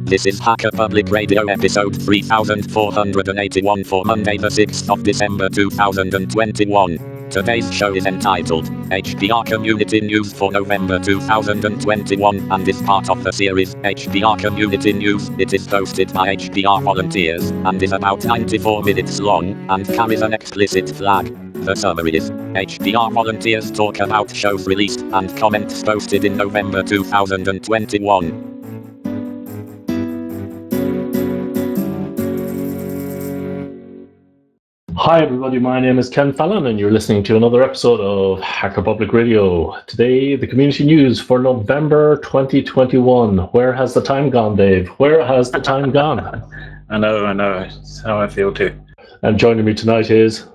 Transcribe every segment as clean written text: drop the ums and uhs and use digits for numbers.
This is Hacker Public Radio episode 3481 for Monday the 6th of December 2021. Today's show is entitled HPR Community News for November 2021 and is part of the series HPR Community News. It is hosted by HPR volunteers and is about 94 minutes long and carries an explicit flag. The summary is HPR volunteers talk about shows released and comments posted in November 2021. Hi everybody, my name is Ken Fallon and you're listening to another episode of Hacker Public Radio. Today, the community news for November 2021. Where has the time gone, Dave? Where has the time gone? I know. It's how I feel too. And joining me tonight is...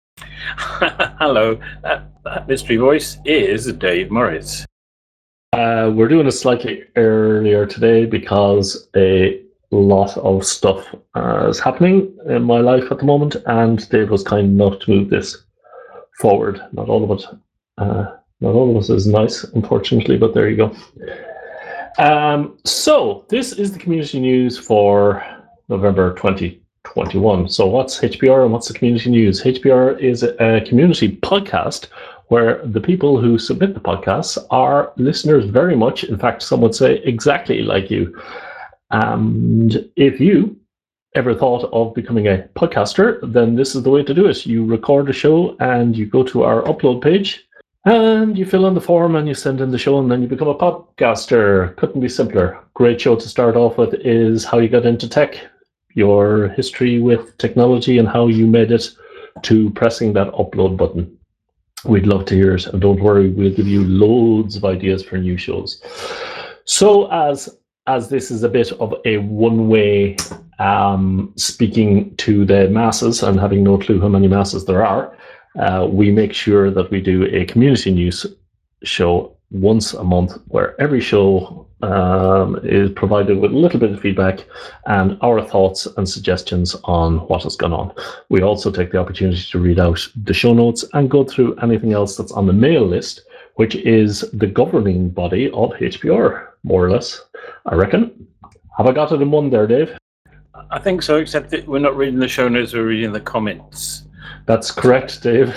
Hello, that mystery voice is Dave Morris. We're doing it slightly earlier today because a lot of stuff is happening in my life at the moment, and Dave was kind enough to move this forward. Not all of it is nice, unfortunately, but there you go. So this is the community news for November 2021. So what's HPR and what's the community news? HPR is a community podcast where the people who submit the podcasts are listeners very much. In fact, some would say exactly like you. And if you ever thought of becoming a podcaster, then this is the way to do it. You record a show and you go to our upload page and you fill in the form and you send in the show and then you become a podcaster. Couldn't be simpler. Great show to start off with is how you got into tech, your history with technology and how you made it to pressing that upload button. We'd love to hear it. And don't worry, we'll give you loads of ideas for new shows. So as this is a bit of a one-way speaking to the masses and having no clue how many masses there are, we make sure that we do a community news show once a month where every show is provided with a little bit of feedback and our thoughts and suggestions on what has gone on. We also take the opportunity to read out the show notes and go through anything else that's on the mail list, which is the governing body of HPR, more or less, I reckon. Have I got it in one there, Dave? I think so, except that we're not reading the show notes, we're reading the comments. That's correct, Dave.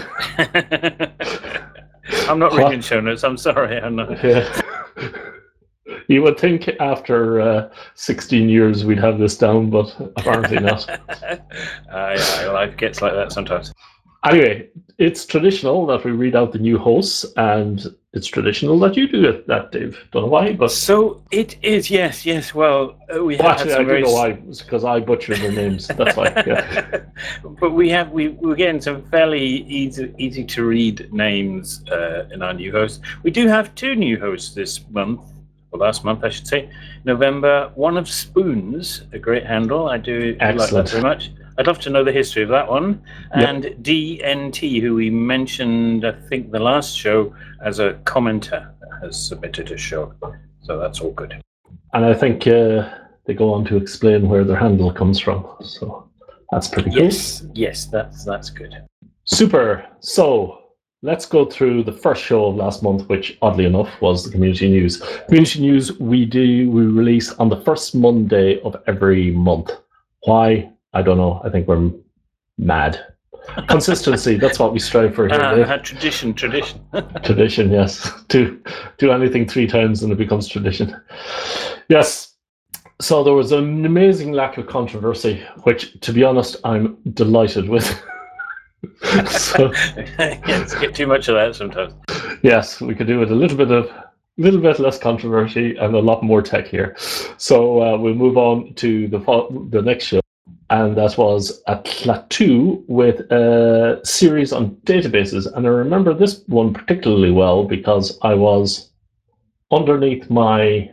I'm not reading show notes, I'm sorry. I'm not. Yeah. You would think after 16 years we'd have this down, but apparently not. Yeah, life gets like that sometimes. Anyway, it's traditional that we read out the new hosts, and it's traditional that you do it, that, Dave. Don't know why, but... So it is, yes. Well, we have actually, I do know why. It's because I butchered their names. That's why, yeah. But we're getting some fairly easy to read names in our new hosts. We do have two new hosts this month, or last month, I should say. November, One of Spoons, a great handle. I do like that very much. I'd love to know the history of that one. And yep. DNT, who we mentioned, I think, the last show as a commenter, has submitted a show. So that's all good. And I think they go on to explain where their handle comes from. So that's pretty cool. Yes, that's good. Super. So let's go through the first show of last month, which oddly enough was the community news. Community news we release on the first Monday of every month. Why? I don't know. I think we're mad. Consistency, that's what we strive for here. Tradition. Tradition, yes. Do anything 3 times and it becomes tradition. Yes. So there was an amazing lack of controversy, which, to be honest, I'm delighted with. So, yes, get too much of that sometimes. Yes, we could do with a little bit less controversy and a lot more tech here. So we'll move on to the next show. And that was at Klaatu with a series on databases. And I remember this one particularly well because I was underneath the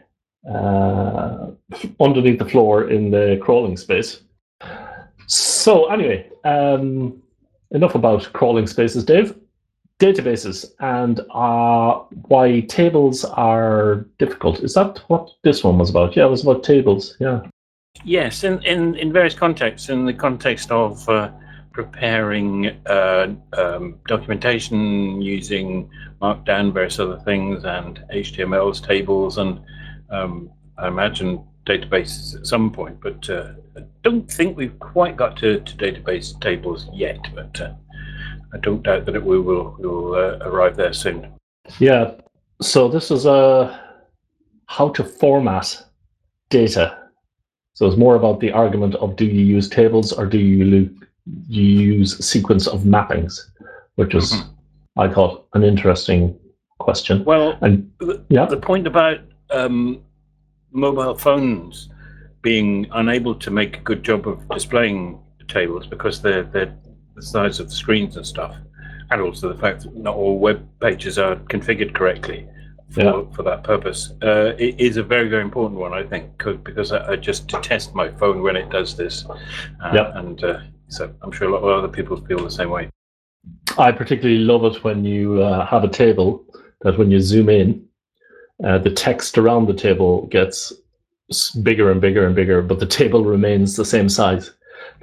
floor in the crawling space. So anyway, enough about crawling spaces, Dave. Databases and why tables are difficult. Is that what this one was about? Yeah, it was about tables, yeah. Yes, in various contexts. In the context of preparing documentation using Markdown, various other things, and HTML's tables, and I imagine databases at some point, but I don't think we've quite got to database tables yet, but I don't doubt that we will arrive there soon. Yeah, so this is how to format data. So it's more about the argument of, do you use tables or do you use a sequence of mappings, which is, I thought, an interesting question. Well, and the point about mobile phones being unable to make a good job of displaying tables because they're the size of the screens and stuff, and also the fact that not all web pages are configured correctly for that purpose, it is a very, very important one, I think, because I just detest my phone when it does this. And so I'm sure a lot of other people feel the same way. I particularly love it when you have a table that when you zoom in, the text around the table gets bigger and bigger and bigger, but the table remains the same size.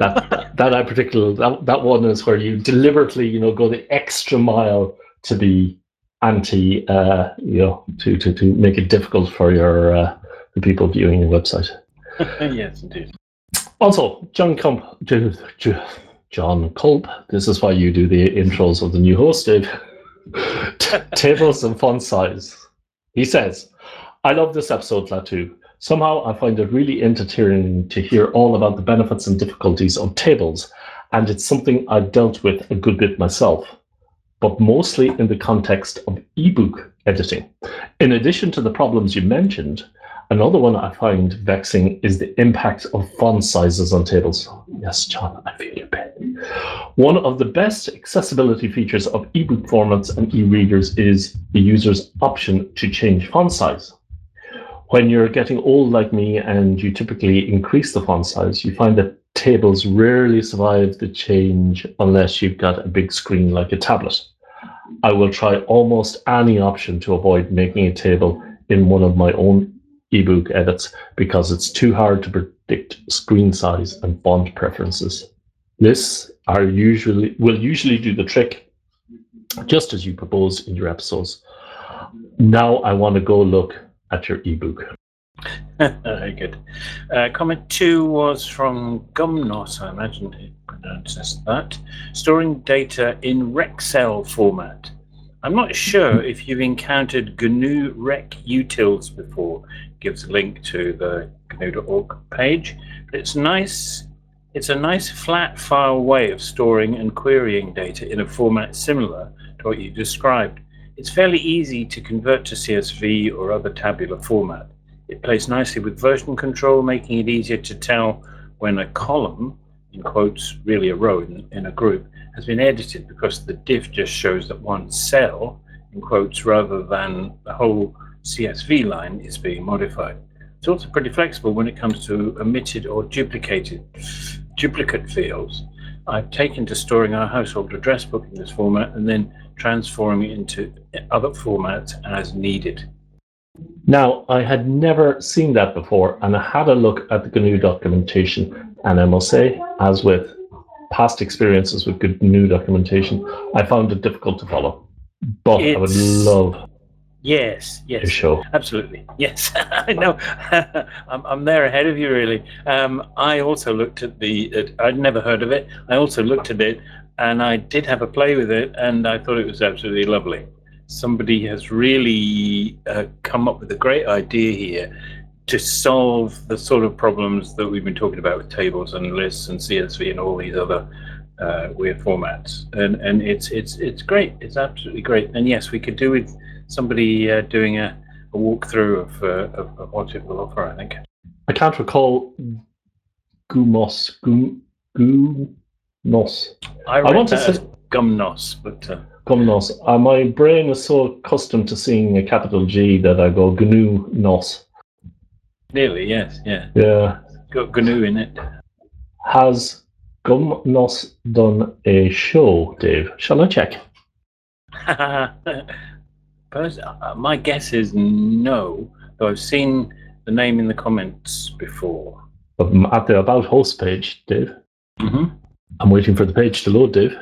That one is where you deliberately, go the extra mile to be to make it difficult for the people viewing your website. Yes, indeed. Also, John Culp, this is why you do the intros of the new host, Dave. Tables and font size. He says, I love this episode, Latu. Somehow I find it really entertaining to hear all about the benefits and difficulties of tables, and it's something I've dealt with a good bit myself, but mostly in the context of ebook editing. In addition to the problems you mentioned, another one I find vexing is the impact of font sizes on tables. Yes, John, I feel your pain. One of the best accessibility features of ebook formats and e-readers is the user's option to change font size. When you're getting old like me and you typically increase the font size, you find that tables rarely survive the change unless you've got a big screen like a tablet. I will try almost any option to avoid making a table in one of my own ebook edits because it's too hard to predict screen size and font preferences. This will usually do the trick, just as you proposed in your episodes. Now I want to go look at your ebook. Very good. Comment 2 was from Gumnos, I imagine it pronounces that. Storing data in Rexel format. I'm not sure if you've encountered GNU Rec utils before. Gives a link to the GNU.org page. But it's nice. It's a nice flat file way of storing and querying data in a format similar to what you described. It's fairly easy to convert to CSV or other tabular format. It plays nicely with version control, making it easier to tell when a column, in quotes, really a row in a group, has been edited because the diff just shows that one cell, in quotes, rather than the whole CSV line is being modified. It's also pretty flexible when it comes to omitted or duplicate fields. I've taken to storing our household address book in this format and then transforming it into other formats as needed. Now, I had never seen that before, and I had a look at the GNU documentation, and I must say, as with past experiences with GNU documentation, I found it difficult to follow. But I would love to show. Absolutely. Yes, I know. I'm there ahead of you, really. I also looked at I'd never heard of it. I also looked at it, and I did have a play with it, and I thought it was absolutely lovely. Somebody has really come up with a great idea here to solve the sort of problems that we've been talking about with tables and lists and CSV and all these other weird formats. And it's great. It's absolutely great. And yes, we could do with somebody doing a walkthrough of what it will offer, I think. I can't recall Gumnos. I want to say Gumnos, but Gumnos. My brain is so accustomed to seeing a capital G that I go GNU-nos. Nearly, yes, yeah. Yeah. Got GNU in it. Has Gumnos done a show, Dave? Shall I check? My guess is no, though I've seen the name in the comments before. At the About Host page, Dave. Mm-hmm. I'm waiting for the page to load, Dave.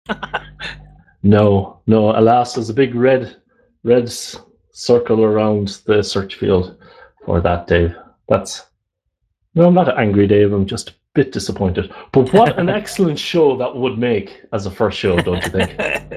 No, alas, there's a big red circle around the search field for that, Dave. That's No, I'm not angry, Dave. I'm just a bit disappointed. But what an excellent show that would make as a first show, don't you think?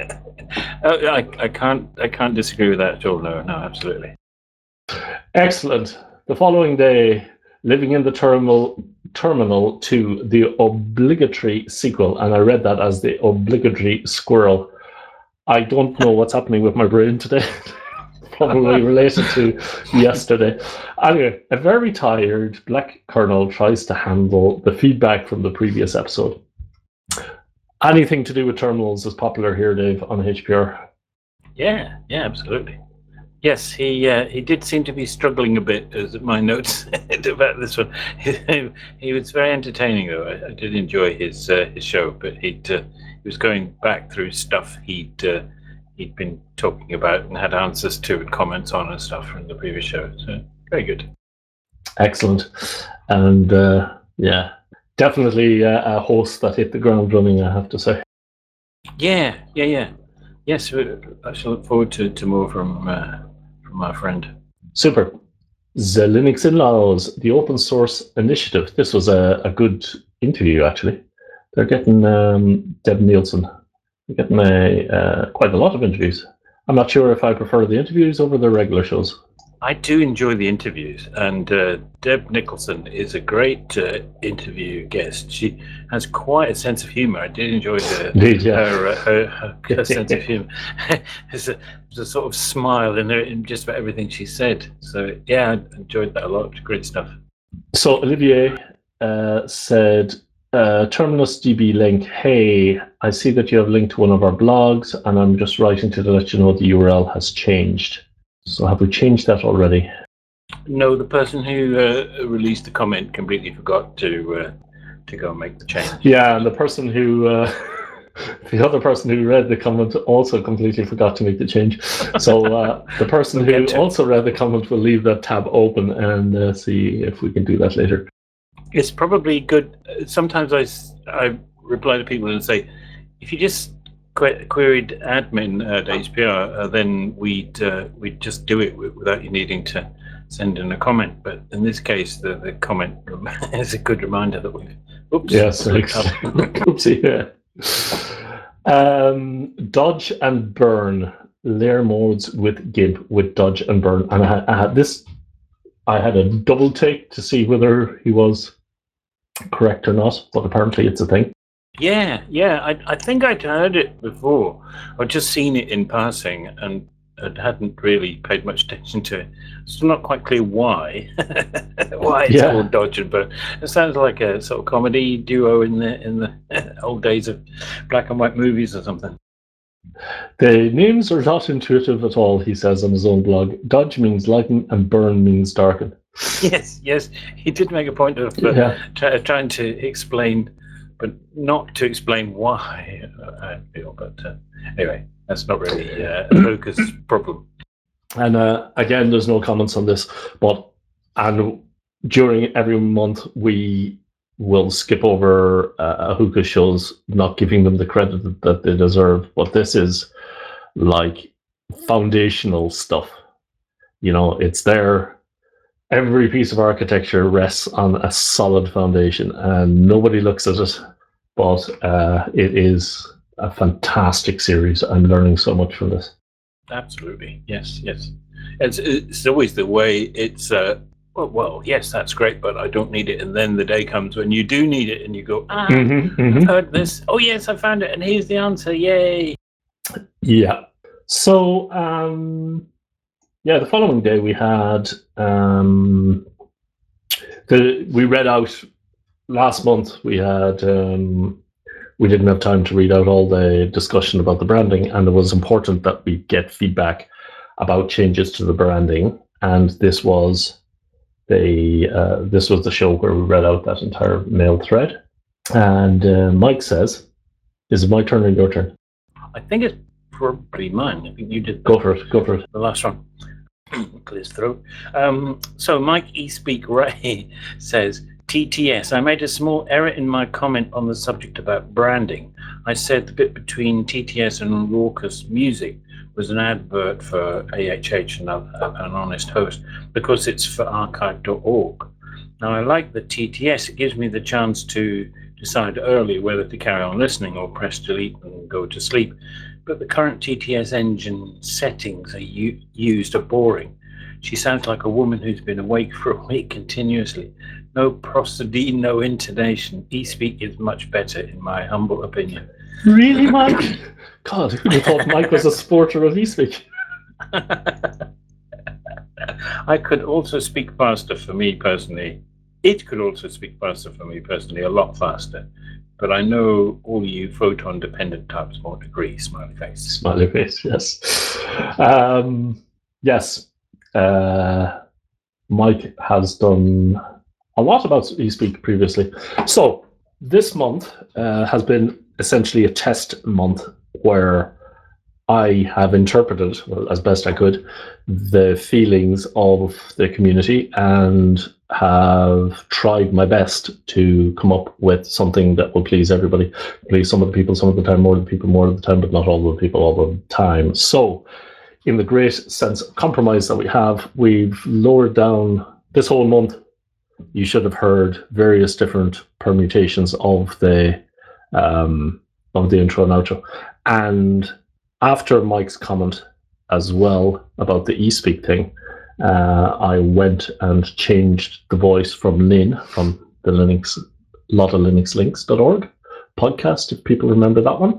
I can't disagree with that at all. No, absolutely. Excellent. The following day, living in the terminal to the obligatory sequel, and I read that as the obligatory squirrel. I don't know what's happening with my brain today. Probably related to yesterday. Anyway, a very tired Black Colonel tries to handle the feedback from the previous episode. Anything to do with terminals is popular here, Dave, on HPR. Yeah, absolutely. Yes, he did seem to be struggling a bit, as my notes said about this one. He was very entertaining, though. I did enjoy his show, but he was going back through stuff he'd been talking about and had answers to and comments on and stuff from the previous show. So very good. Excellent. And definitely a host that hit the ground running, I have to say. Yeah. Yes, I shall look forward to more from our friend. Super. The Linux In-Laws, the open source initiative. This was a good interview, actually. They're getting Deb Nielsen. They're getting quite a lot of interviews. I'm not sure if I prefer the interviews over the regular shows. I do enjoy the interviews, and Deb Nicholson is a great interview guest. She has quite a sense of humour. I did enjoy her sense of humour. There's a sort of smile in just about everything she said. So yeah, I enjoyed that a lot. Great stuff. So Olivier said, Terminus DB link, hey, I see that you have linked to one of our blogs, and I'm just writing to let you know the URL has changed. So have we changed that already? No, the person who released the comment completely forgot to go and make the change. Yeah, and the person who, the other person who read the comment also completely forgot to make the change. So the person who also read the comment will leave that tab open and see if we can do that later. It's probably good. Sometimes I reply to people and say, if you just queried admin at HPR, then we'd just do it without you needing to send in a comment. But in this case, the comment is a good reminder that we've. Oops. Yes. Oopsie. Yeah. Dodge and burn layer modes with Gib with Dodge and burn, and I had a double take to see whether he was correct or not, but apparently it's a thing. Yeah. I think I'd heard it before. I'd just seen it in passing and hadn't really paid much attention to it. Still not quite clear why. Why it's called Dodge and Burn. It sounds like a sort of comedy duo in the old days of black and white movies or something. The names are not intuitive at all, he says on his own blog. Dodge means lighten and burn means darken. Yes. He did make a point of trying to explain, but not to explain why, I feel. But anyway, that's not really a focus problem. And again, there's no comments on this, and during every month we will skip over hookah shows, not giving them the credit that they deserve. But this is like foundational stuff. You know, it's there. Every piece of architecture rests on a solid foundation, and nobody looks at it. But it is a fantastic series. I'm learning so much from this. Absolutely, yes. It's always the way it's. Well, yes, that's great, but I don't need it. And then the day comes when you do need it, and you go, I've heard this. Oh yes, I found it, and here's the answer. Yay! Yeah. So, the following day we had we read out. Last month we had we didn't have time to read out all the discussion about the branding, and it was important that we get feedback about changes to the branding. And this was the show where we read out that entire mail thread. And Mike says, "Is it my turn or your turn?" I think it's probably mine. I think you did. Go for it. The last one. Clear his throat. So Mike eSpeak Ray says, TTS, I made a small error in my comment on the subject about branding. I said the bit between TTS and Raucous Music was an advert for AHH, an honest host, because it's for archive.org. Now, I like the TTS. It gives me the chance to decide early whether to carry on listening or press delete and go to sleep. But the current TTS engine settings used are boring. She sounds like a woman who's been awake for a week continuously. No prosody, no intonation. eSpeak is much better, in my humble opinion. Really, Mike? God, who'd have thought Mike was a supporter of eSpeak? I could also speak faster for me personally. It could also speak faster for me personally, a lot faster. But I know all you photon-dependent types won't agree. Smiley face. Smiley face, yes. Yes. Mike has done a lot about eSpeak previously. So this month has been essentially a test month where I have interpreted, well, as best I could, the feelings of the community and have tried my best to come up with something that will please everybody. Please some of the people some of the time, more of the people more of the time, but not all of the people all of the time. So in the great sense of compromise that we have, we've lowered down this whole month. You should have heard various different permutations of the intro and outro. And after Mike's comment as well about the eSpeak thing, I went and changed the voice from Lynn from the LottaLinuxLinks.org podcast, if people remember that one,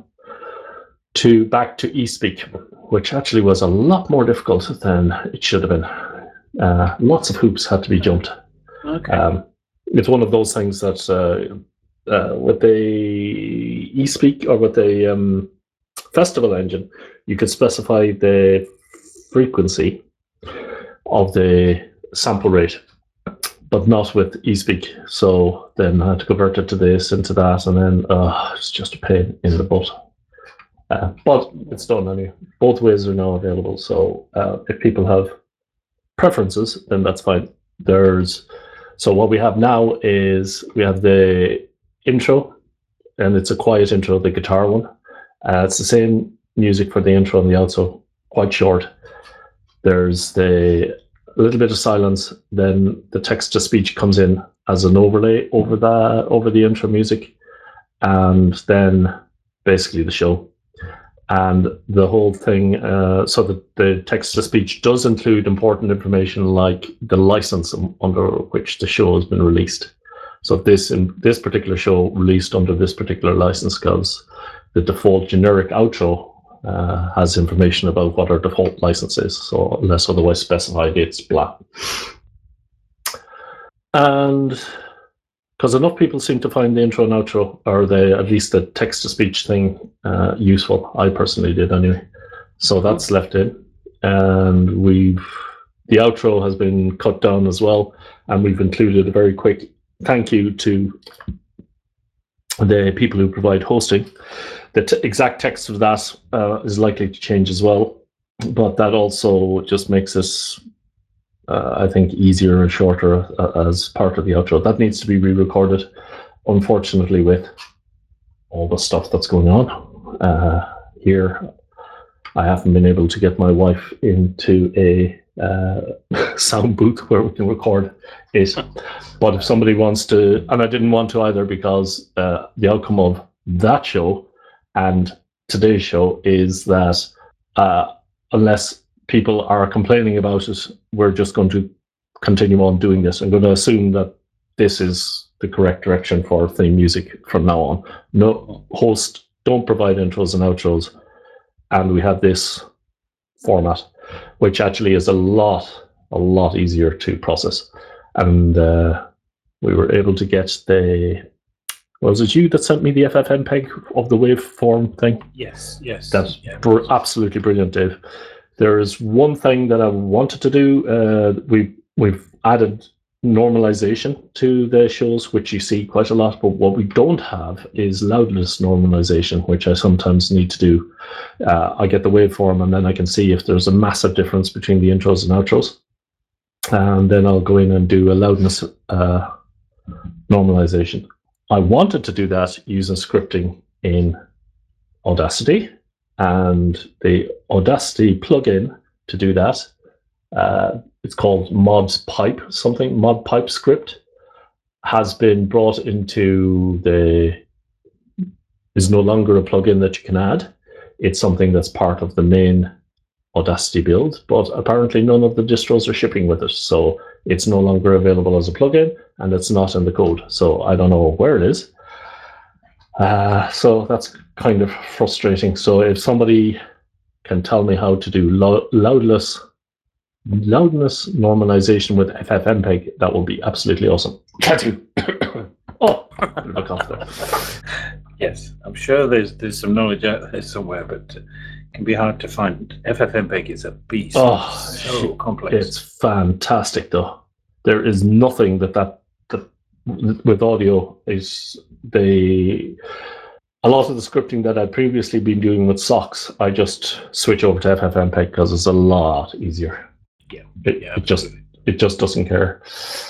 back to eSpeak, which actually was a lot more difficult than it should have been. Lots of hoops had to be jumped. Okay. It's one of those things that with the eSpeak or with the Festival engine, you could specify the frequency of the sample rate, but not with eSpeak. So then I had to convert it to this into that, and then it's just a pain in the butt. But it's done anyway. Both ways are now available. So if people have preferences, then that's fine. So what we have now is we have the intro, and it's a quiet intro, the guitar one. It's the same music for the intro and the outro, quite short. There's a little bit of silence, then the text-to-speech comes in as an overlay over the intro music, and then basically the show. And the whole thing, so that the text-to-speech does include important information like the license under which the show has been released. So this particular show released under this particular license, because the default generic outro has information about what our default license is. So unless otherwise specified, it's blah. And because enough people seem to find the intro and outro, or at least the text-to-speech thing, useful. I personally did anyway. So that's left in. And the outro has been cut down as well. And we've included a very quick thank you to the people who provide hosting. The exact text of that is likely to change as well. But that also just makes this, I think, easier and shorter as part of the outro. That needs to be re-recorded, unfortunately, with all the stuff that's going on. Here, I haven't been able to get my wife into a sound booth where we can record it. But if somebody wants to, and I didn't want to either, because the outcome of that show and today's show is that unless people are complaining about it, we're just going to continue on doing this. I'm going to assume that this is the correct direction for theme music from now on. No host, don't provide intros and outros, and we have this format, which actually is a lot easier to process. And we were able to get was it you that sent me the FFmpeg of the waveform thing? Yes. That's absolutely brilliant, Dave. There is one thing that I wanted to do. We've added normalization to the shows, which you see quite a lot, but what we don't have is loudness normalization, which I sometimes need to do. I get the waveform, and then I can see if there's a massive difference between the intros and outros. And then I'll go in and do a loudness normalization. I wanted to do that using scripting in Audacity, and the Audacity plugin to do that, it's called Mod Pipe script. has been brought into is no longer a plugin that you can add. It's something that's part of the main Audacity build, but apparently none of the distros are shipping with it, so it's no longer available as a plugin, and it's not in the code. So I don't know where it is. So that's kind of frustrating. So if somebody can tell me how to do loudness normalization with FFmpeg, that will be absolutely awesome. Can't you? Oh, look off there. Yes, I'm sure there's some knowledge out there somewhere, but it can be hard to find. FFmpeg is a beast. Oh, so complex. It's fantastic, though. There is nothing that with audio is a lot of the scripting that I'd previously been doing with SOX, I just switch over to FFmpeg because it's a lot easier. Yeah, it just doesn't care.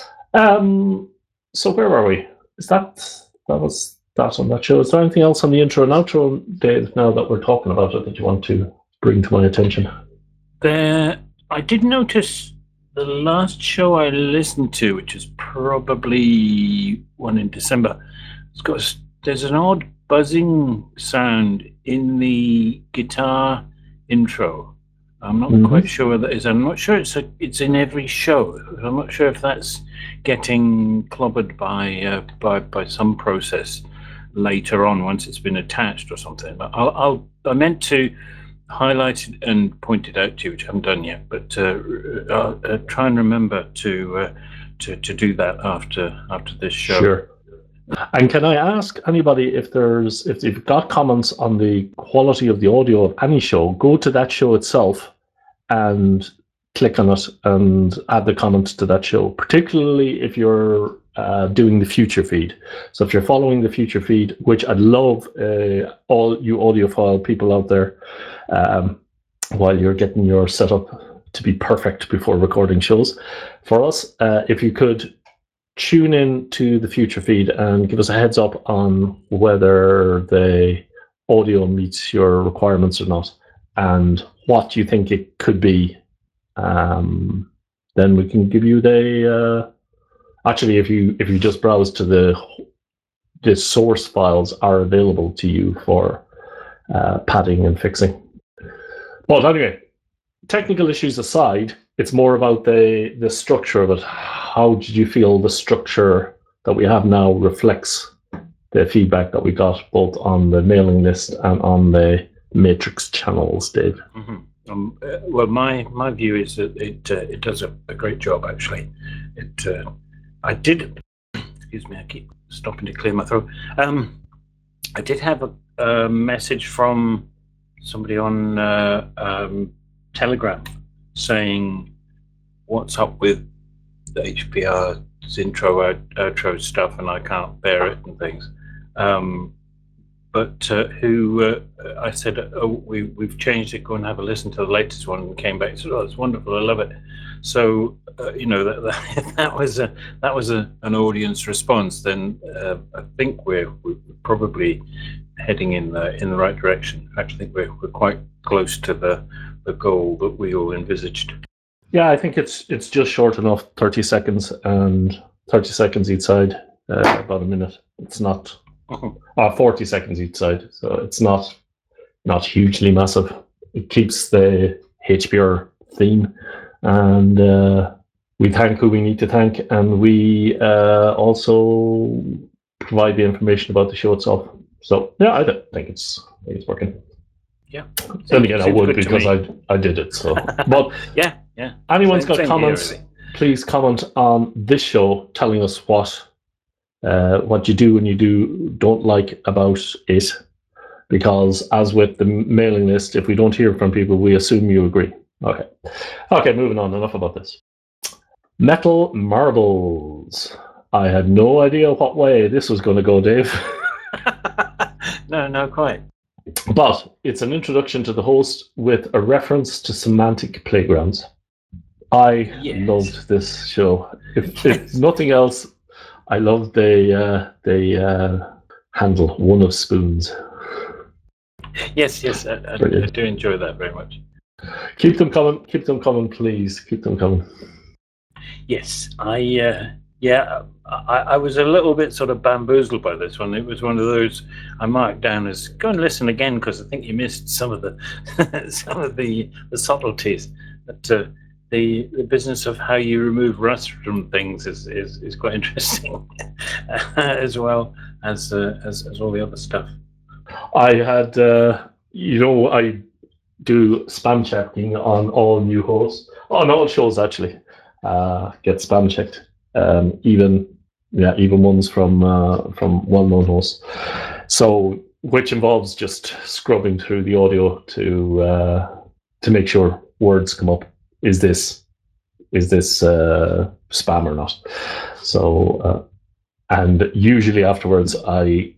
So where are we? That was that on that show. Is there anything else on the intro and outro, Dave, now that we're talking about it, that you want to bring to my attention? I did notice the last show I listened to, which is probably one in December, there's an odd buzzing sound in the guitar intro. I'm not quite sure what that is. I'm not sure it's in every show. I'm not sure if that's getting clobbered by some process later on once it's been attached or something. I meant to highlight it and point it out to you, which I haven't done yet. But I'll try and remember to do that after this show. Sure. And can I ask anybody if you've got comments on the quality of the audio of any show, go to that show itself and click on it and add the comments to that show, particularly if you're doing the future feed. So if you're following the future feed, which I'd love all you audiophile people out there, while you're getting your setup to be perfect before recording shows, for us, if you could tune in to the future feed and give us a heads up on whether the audio meets your requirements or not, and what you think it could be. Then we can give you the. Actually, if you just browse to the source files are available to you for padding and fixing. But anyway, technical issues aside, it's more about the structure of it. How did you feel the structure that we have now reflects the feedback that we got both on the mailing list and on the Matrix channels, Dave? Mm-hmm. Well, my view is that it does a great job, actually. I did, excuse me, I keep stopping to clear my throat. I did have a message from somebody on Telegram saying, what's up with the HPR's intro, outro stuff, and I can't bear it and things. But I said, we've changed it, go and have a listen to the latest one, and came back and said, oh, it's wonderful, I love it. So, if that was an audience response, then I think we're probably heading in the right direction. In fact, I think we're quite close to the goal that we all envisaged. Yeah, I think it's just short enough, 30 seconds and 30 seconds each side, about a minute. It's not 40 seconds each side, so it's not hugely massive. It keeps the HPR theme, and we thank who we need to thank, and we also provide the information about the show itself. So yeah, I think it's working. Yeah. Then again, I would because I did it. So, but yeah. Anyone's got comments? Here, really. Please comment on this show, telling us what you do and you don't like about it. Because as with the mailing list, if we don't hear from people, we assume you agree. Okay, moving on. Enough about this. Metal Marbles. I had no idea what way this was going to go, Dave. No, quite. But it's an introduction to the host with a reference to semantic playgrounds. I loved this show. If nothing else, I loved the handle, one of spoons. Yes, I do enjoy that very much. Keep them coming, please. Keep them coming. Yes, I Yeah, I was a little bit sort of bamboozled by this one. It was one of those I marked down as go and listen again because I think you missed some of the some of the subtleties. But the business of how you remove rust from things is quite interesting, as well as all the other stuff. I had, I do spam checking on all new hosts, on all shows actually. Get spam checked, even ones from well-known hosts. So, which involves just scrubbing through the audio to make sure words come up. Is this spam or not? So, and usually afterwards, I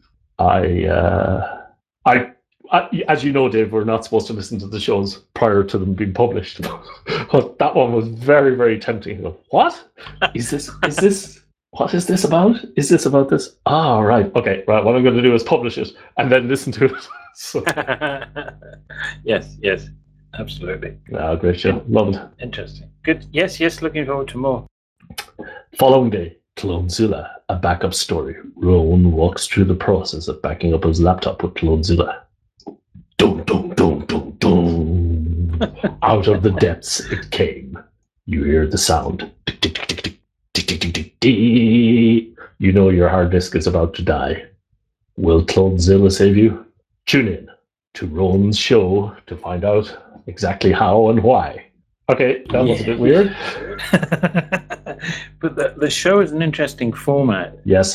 as you know, Dave, we're not supposed to listen to the shows prior to them being published. But that one was very, very tempting. You go, what is this? What is this about? Is this about this? Ah, right. Okay, right. What I'm going to do is publish it and then listen to it. So, yes, absolutely. Great show. Love it. Interesting. Good. Yes. Looking forward to more. Following day, Clonezilla, a backup story. Rowan walks through the process of backing up his laptop with Clonezilla. Dun, dun, dun, dun, dun. Out of the depths it came. You hear the sound. Tick, tick, tick, tick, tick, tick, tick, tick, tick, tick. You know your hard disk is about to die. Will Clonezilla save you? Tune in to Rowan's show to find out exactly how and why. Okay, that was a bit weird. But the show is an interesting format. Yes.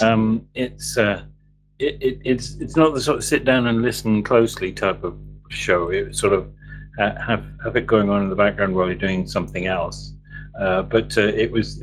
It's not the sort of sit down and listen closely type of show. It sort of have it going on in the background while you're doing something else. But there was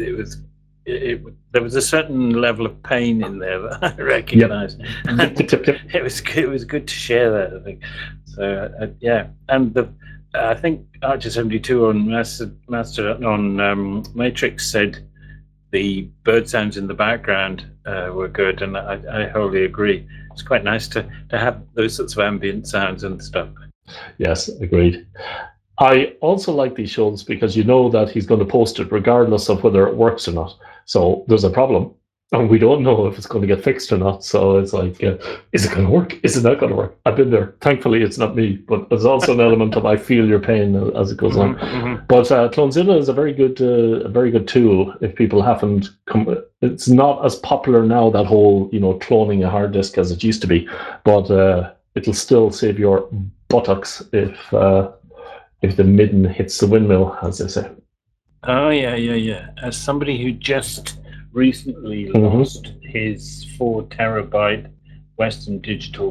a certain level of pain in there that I recognised. Yep. It was good to share that, I think. So yeah, and I think Archer 72 on Master on Matrix said the bird sounds in the background were good, and I wholly agree. It's quite nice to have those sorts of ambient sounds and stuff. Yes, agreed. I also like these shows because you know that he's going to post it regardless of whether it works or not. So there's a problem, and we don't know if it's going to get fixed or not. So it's like, is it going to work? Is it not going to work? I've been there. Thankfully, it's not me, but there's also an element of I feel your pain as it goes on. Mm-hmm. But Clonezilla is a very good tool. If people haven't come, it's not as popular now, that whole cloning a hard disk as it used to be, but it'll still save your buttocks if the midden hits the windmill, as they say. Oh yeah. As somebody who just recently lost his 4 terabyte Western Digital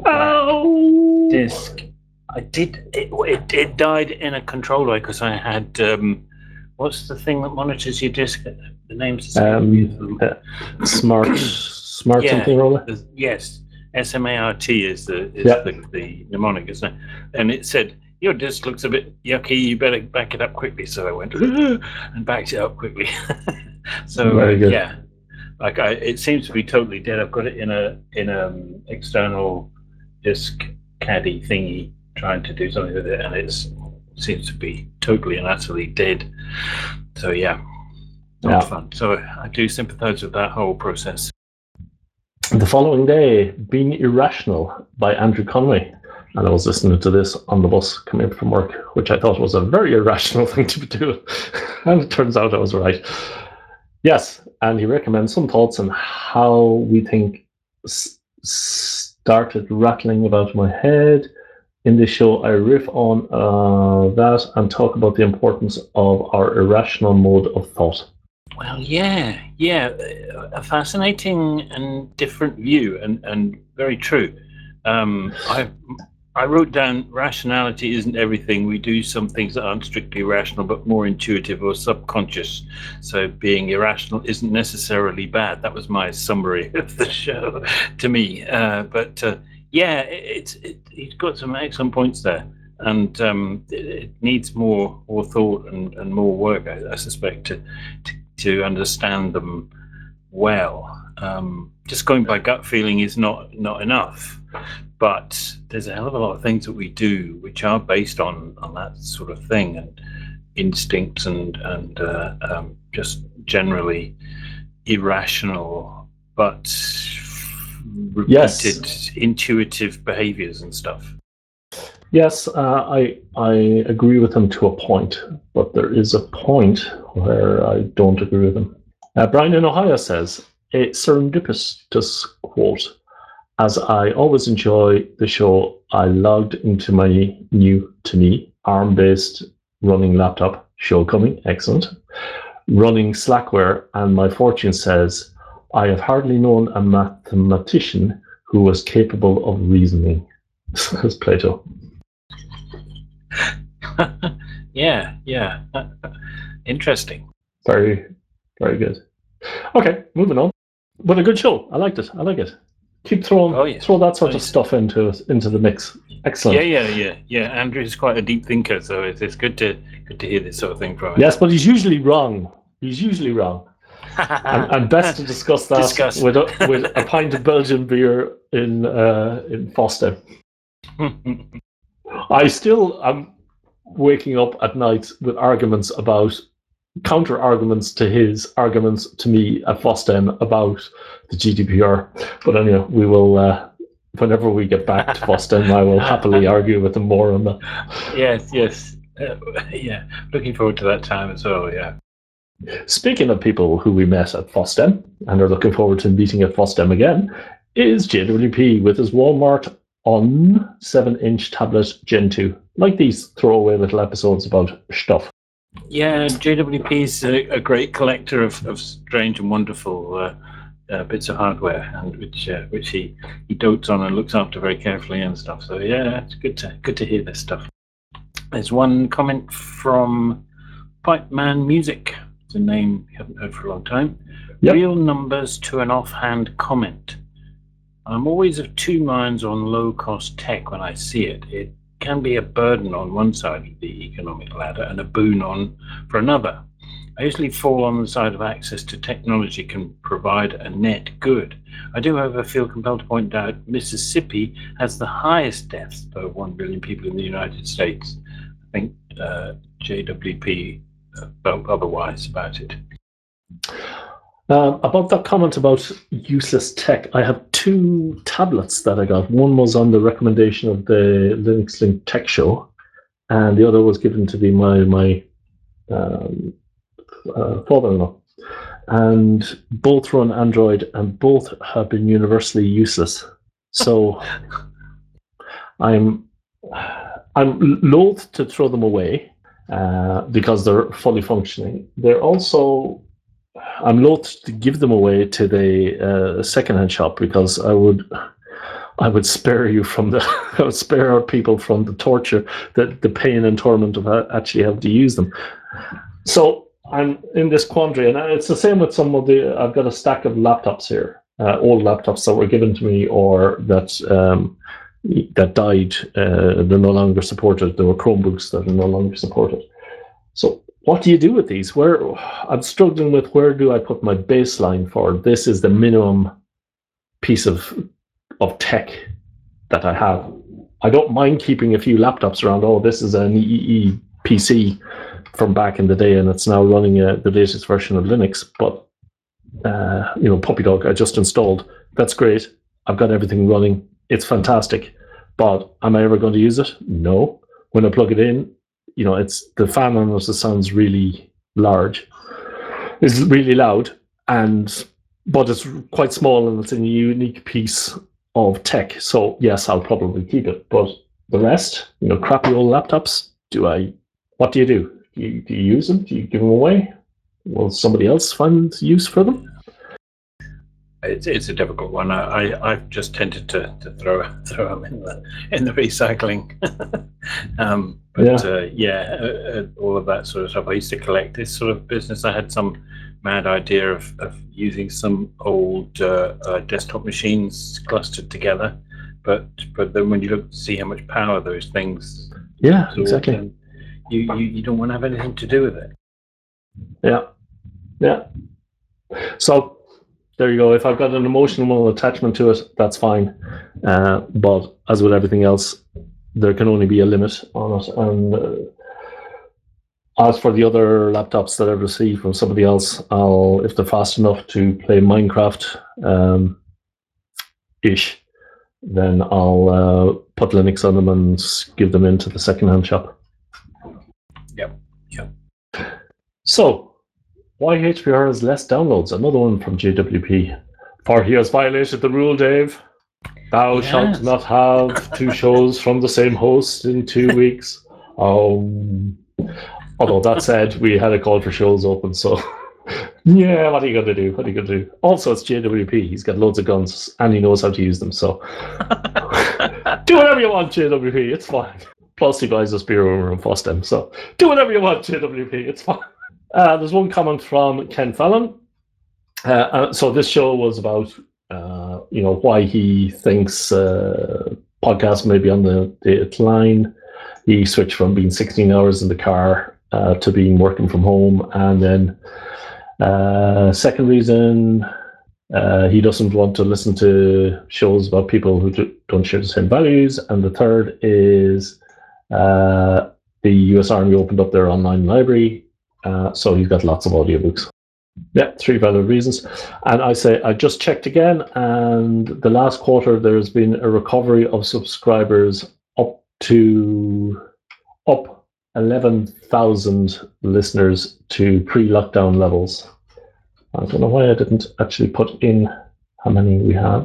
disk, it died in a controller because I had what's the thing that monitors your disk? The name's smart something roller. Yes, SMART is the mnemonic, isn't it? And it said, your disk looks a bit yucky, you better back it up quickly. So I went and backed it up quickly. So very good. Yeah, like it seems to be totally dead. I've got it in a external disk caddy thingy, trying to do something with it, and it seems to be totally and utterly dead. So yeah, not fun. So I do sympathise with that whole process. The following day, Being Irrational by Andrew Conway. And I was listening to this on the bus coming from work, which I thought was a very irrational thing to be doing. And it turns out I was right. Yes, and he recommends some thoughts on how we think started rattling about my head. In this show, I riff on that and talk about the importance of our irrational mode of thought. Well, yeah, a fascinating and different view, and very true. I wrote down rationality isn't everything. We do some things that aren't strictly rational, but more intuitive or subconscious. So being irrational isn't necessarily bad. That was my summary of the show to me. He's got some excellent points there, and it needs more thought and more work, I suspect, to understand them well. Just going by gut feeling is not enough. But there's a hell of a lot of things that we do which are based on that sort of thing, and instincts and just generally irrational but repeated Yes. intuitive behaviors and stuff. Yes, I agree with him to a point, but there is a point where I don't agree with him. Brian in Ohio says, a serendipitous quote, as I always enjoy the show, I logged into my new, to me, ARM-based running laptop, show coming, excellent, running Slackware, and my fortune says, I have hardly known a mathematician who was capable of reasoning. Says Plato. Yeah. Interesting. Very, very good. Okay, moving on. But a good show. I liked it. I like it. Keep throwing throw that sort of stuff into the mix. Excellent. Yeah. Andrew's quite a deep thinker, so it's good to hear this sort of thing from him. Yes, but he's usually wrong. and best to discuss that with a pint of Belgian beer in Fosden. I still am waking up at night with arguments about counter arguments to his arguments to me at Fosden about the GDPR. But anyway, we will. Whenever we get back to Fosden, I will happily argue with him more on that. Yes. Yeah. Looking forward to that time as well. Yeah. Speaking of people who we met at Fosden and are looking forward to meeting at Fosden again, is JWP with his Walmart on 7-inch tablet Gen 2. Like these throwaway little episodes about stuff. Yeah, JWP is a great collector of strange and wonderful bits of hardware, and which he dotes on and looks after very carefully and stuff. So yeah, it's good to hear this stuff. There's one comment from Pipeman Music. It's a name we haven't heard for a long time. Yep. Real numbers to an offhand comment. I'm always of two minds on low-cost tech when I see it. It can be a burden on one side of the economic ladder and a boon for another. I usually fall on the side of access to technology can provide a net good. I do, however, feel compelled to point out Mississippi has the highest deaths per 1 billion people in the United States. I think JWP felt otherwise about it. About that comment about useless tech, I have 2 tablets that I got. One was on the recommendation of the Linux Link Tech Show, and the other was given to be my father-in-law. And both run Android, and both have been universally useless. So I'm loath to throw them away because they're fully functioning. They're also I'm loath to give them away to the secondhand shop because I would spare you from I would spare people from the torture, the pain and torment of actually having to use them. So I'm in this quandary, and it's the same with some of I've got a stack of laptops here, old laptops that were given to me or that died. They're no longer supported. There were Chromebooks that are no longer supported. So what do you do with these? I'm struggling with where do I put my baseline for this is the minimum piece of tech that I have. I don't mind keeping a few laptops around. Oh, this is an EEE PC from back in the day, and it's now running the latest version of Linux. But Puppy Dog I just installed. That's great. I've got everything running. It's fantastic. But am I ever going to use it? No. When I plug it in, it's the fan on it sounds really large. It's really loud, but it's quite small and it's a unique piece of tech. So yes, I'll probably keep it. But the rest, crappy old laptops, what do you do? Do you use them? Do you give them away? Will somebody else find use for them? It's a difficult one. I've just tended to throw them in the recycling. All of that sort of stuff. I used to collect this sort of business. I had some mad idea of using some old desktop machines clustered together, but then when you look to see how much power those things absorb, exactly, you don't want to have anything to do with it. Yeah. So there you go. If I've got an emotional attachment to it, that's fine. But as with everything else, there can only be a limit on it. And As for the other laptops that I receive from somebody else, I'll, if they're fast enough to play Minecraft, ish, then I'll put Linux on them and give them into the secondhand shop. Yep. So, why HPR has less downloads? Another one from JWP. For he has violated the rule, Dave. Thou shalt not have two shows from the same host in 2 weeks. Although that said, we had a call for shows open, so yeah, what are you going to do? Also, it's JWP. He's got loads of guns, and he knows how to use them, so do whatever you want, JWP. It's fine. Plus, he buys us beer when we're in Fosdem, so do whatever you want, JWP. It's fine. There's one comment from Ken Fallon. So this show was about, why he thinks podcasts may be on the decline. He switched from being 16 hours in the car to being working from home. And then second reason, he doesn't want to listen to shows about people who don't share the same values. And the third is the US Army opened up their online library. So he's got lots of audiobooks. Yeah, 3 valid reasons. And I say, I just checked again, and the last quarter there has been a recovery of subscribers up 11,000 listeners to pre-lockdown levels. I don't know why I didn't actually put in how many we have.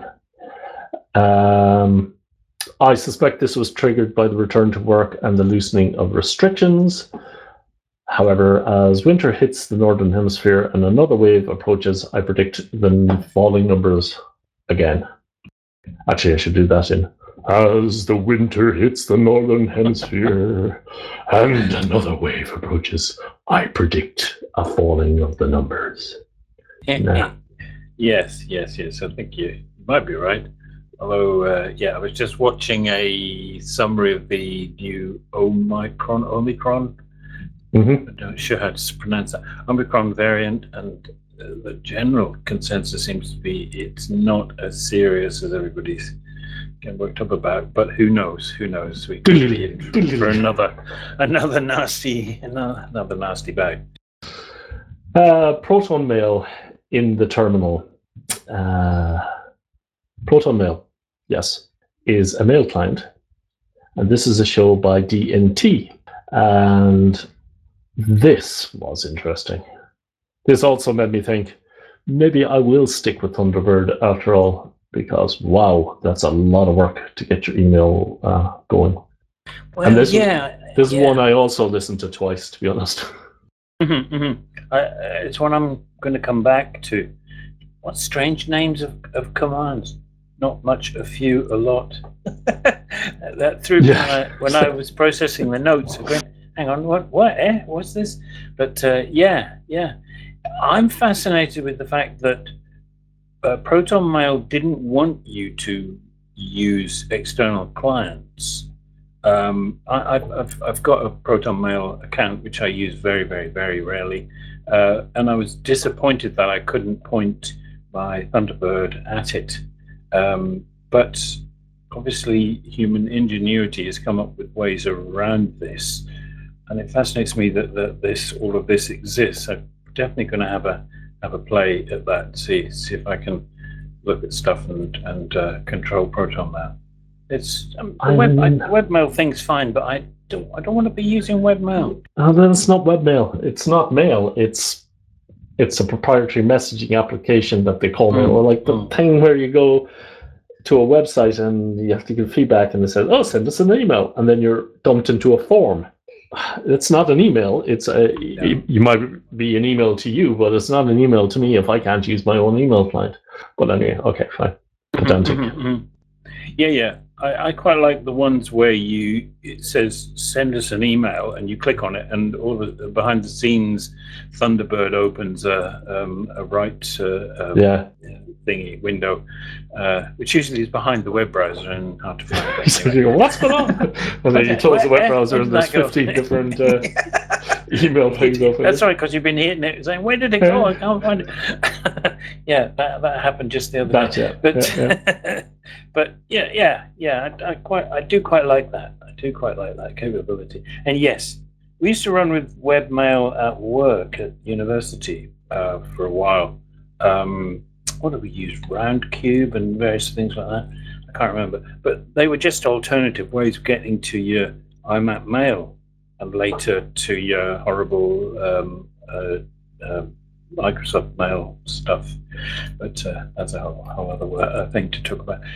I suspect this was triggered by the return to work and the loosening of restrictions. However, as winter hits the Northern Hemisphere and another wave approaches, I predict the falling numbers again. Actually, I should do that in. As the winter hits the Northern Hemisphere and another wave approaches, I predict a falling of the numbers. Nah. Yes. I think you might be right. Although, I was just watching a summary of the new Omicron. Mm-hmm. I'm not sure how to pronounce that. Omicron variant, and the general consensus seems to be it's not as serious as everybody's getting worked up about. But who knows? We could be in for another nasty bag. Proton Mail in the terminal. Proton Mail, yes, is a mail client, and this is a show by DNT, and this was interesting. This also made me think, maybe I will stick with Thunderbird after all, because wow, that's a lot of work to get your email going. Well, and this is one I also listened to twice, to be honest. It's one I'm going to come back to. What strange names of commands? Not much, a few, a lot. That threw me when I was processing the notes. Going, hang on, what? What's this? But I'm fascinated with the fact that Proton Mail didn't want you to use external clients. I've got a Proton Mail account which I use very, very, very rarely, and I was disappointed that I couldn't point my Thunderbird at it. But obviously, human ingenuity has come up with ways around this. And it fascinates me that all of this exists. I'm definitely going to have a play at that. See if I can look at stuff and control Proton Mail. It's webmail thing's fine, but I don't want to be using webmail. Oh, then it's not webmail. It's not mail. It's a proprietary messaging application that they call mail, or like the thing where you go to a website and you have to give feedback, and they say, "Oh, send us an email," and then you're dumped into a form. It's not an email. You might be an email to you, but it's not an email to me if I can't use my own email client. But anyway, okay, fine. Pedantic. Yeah. I quite like the ones where it says send us an email, and you click on it, and all the behind the scenes Thunderbird opens a right thingy window, which usually is behind the web browser and hard to find. So you go, what's going on? And then you close the web browser and there's 15 different email things open. That's right, because you've been hitting it saying, where did it go? I can't find it. Yeah, that happened just the other day. But I do quite like that. I do quite like that capability. And yes, we used to run with webmail at work at university for a while. What did we use? Roundcube and various things like that. I can't remember, but they were just alternative ways of getting to your IMAP mail and later to your horrible Microsoft Mail stuff. But that's a whole other thing to talk about.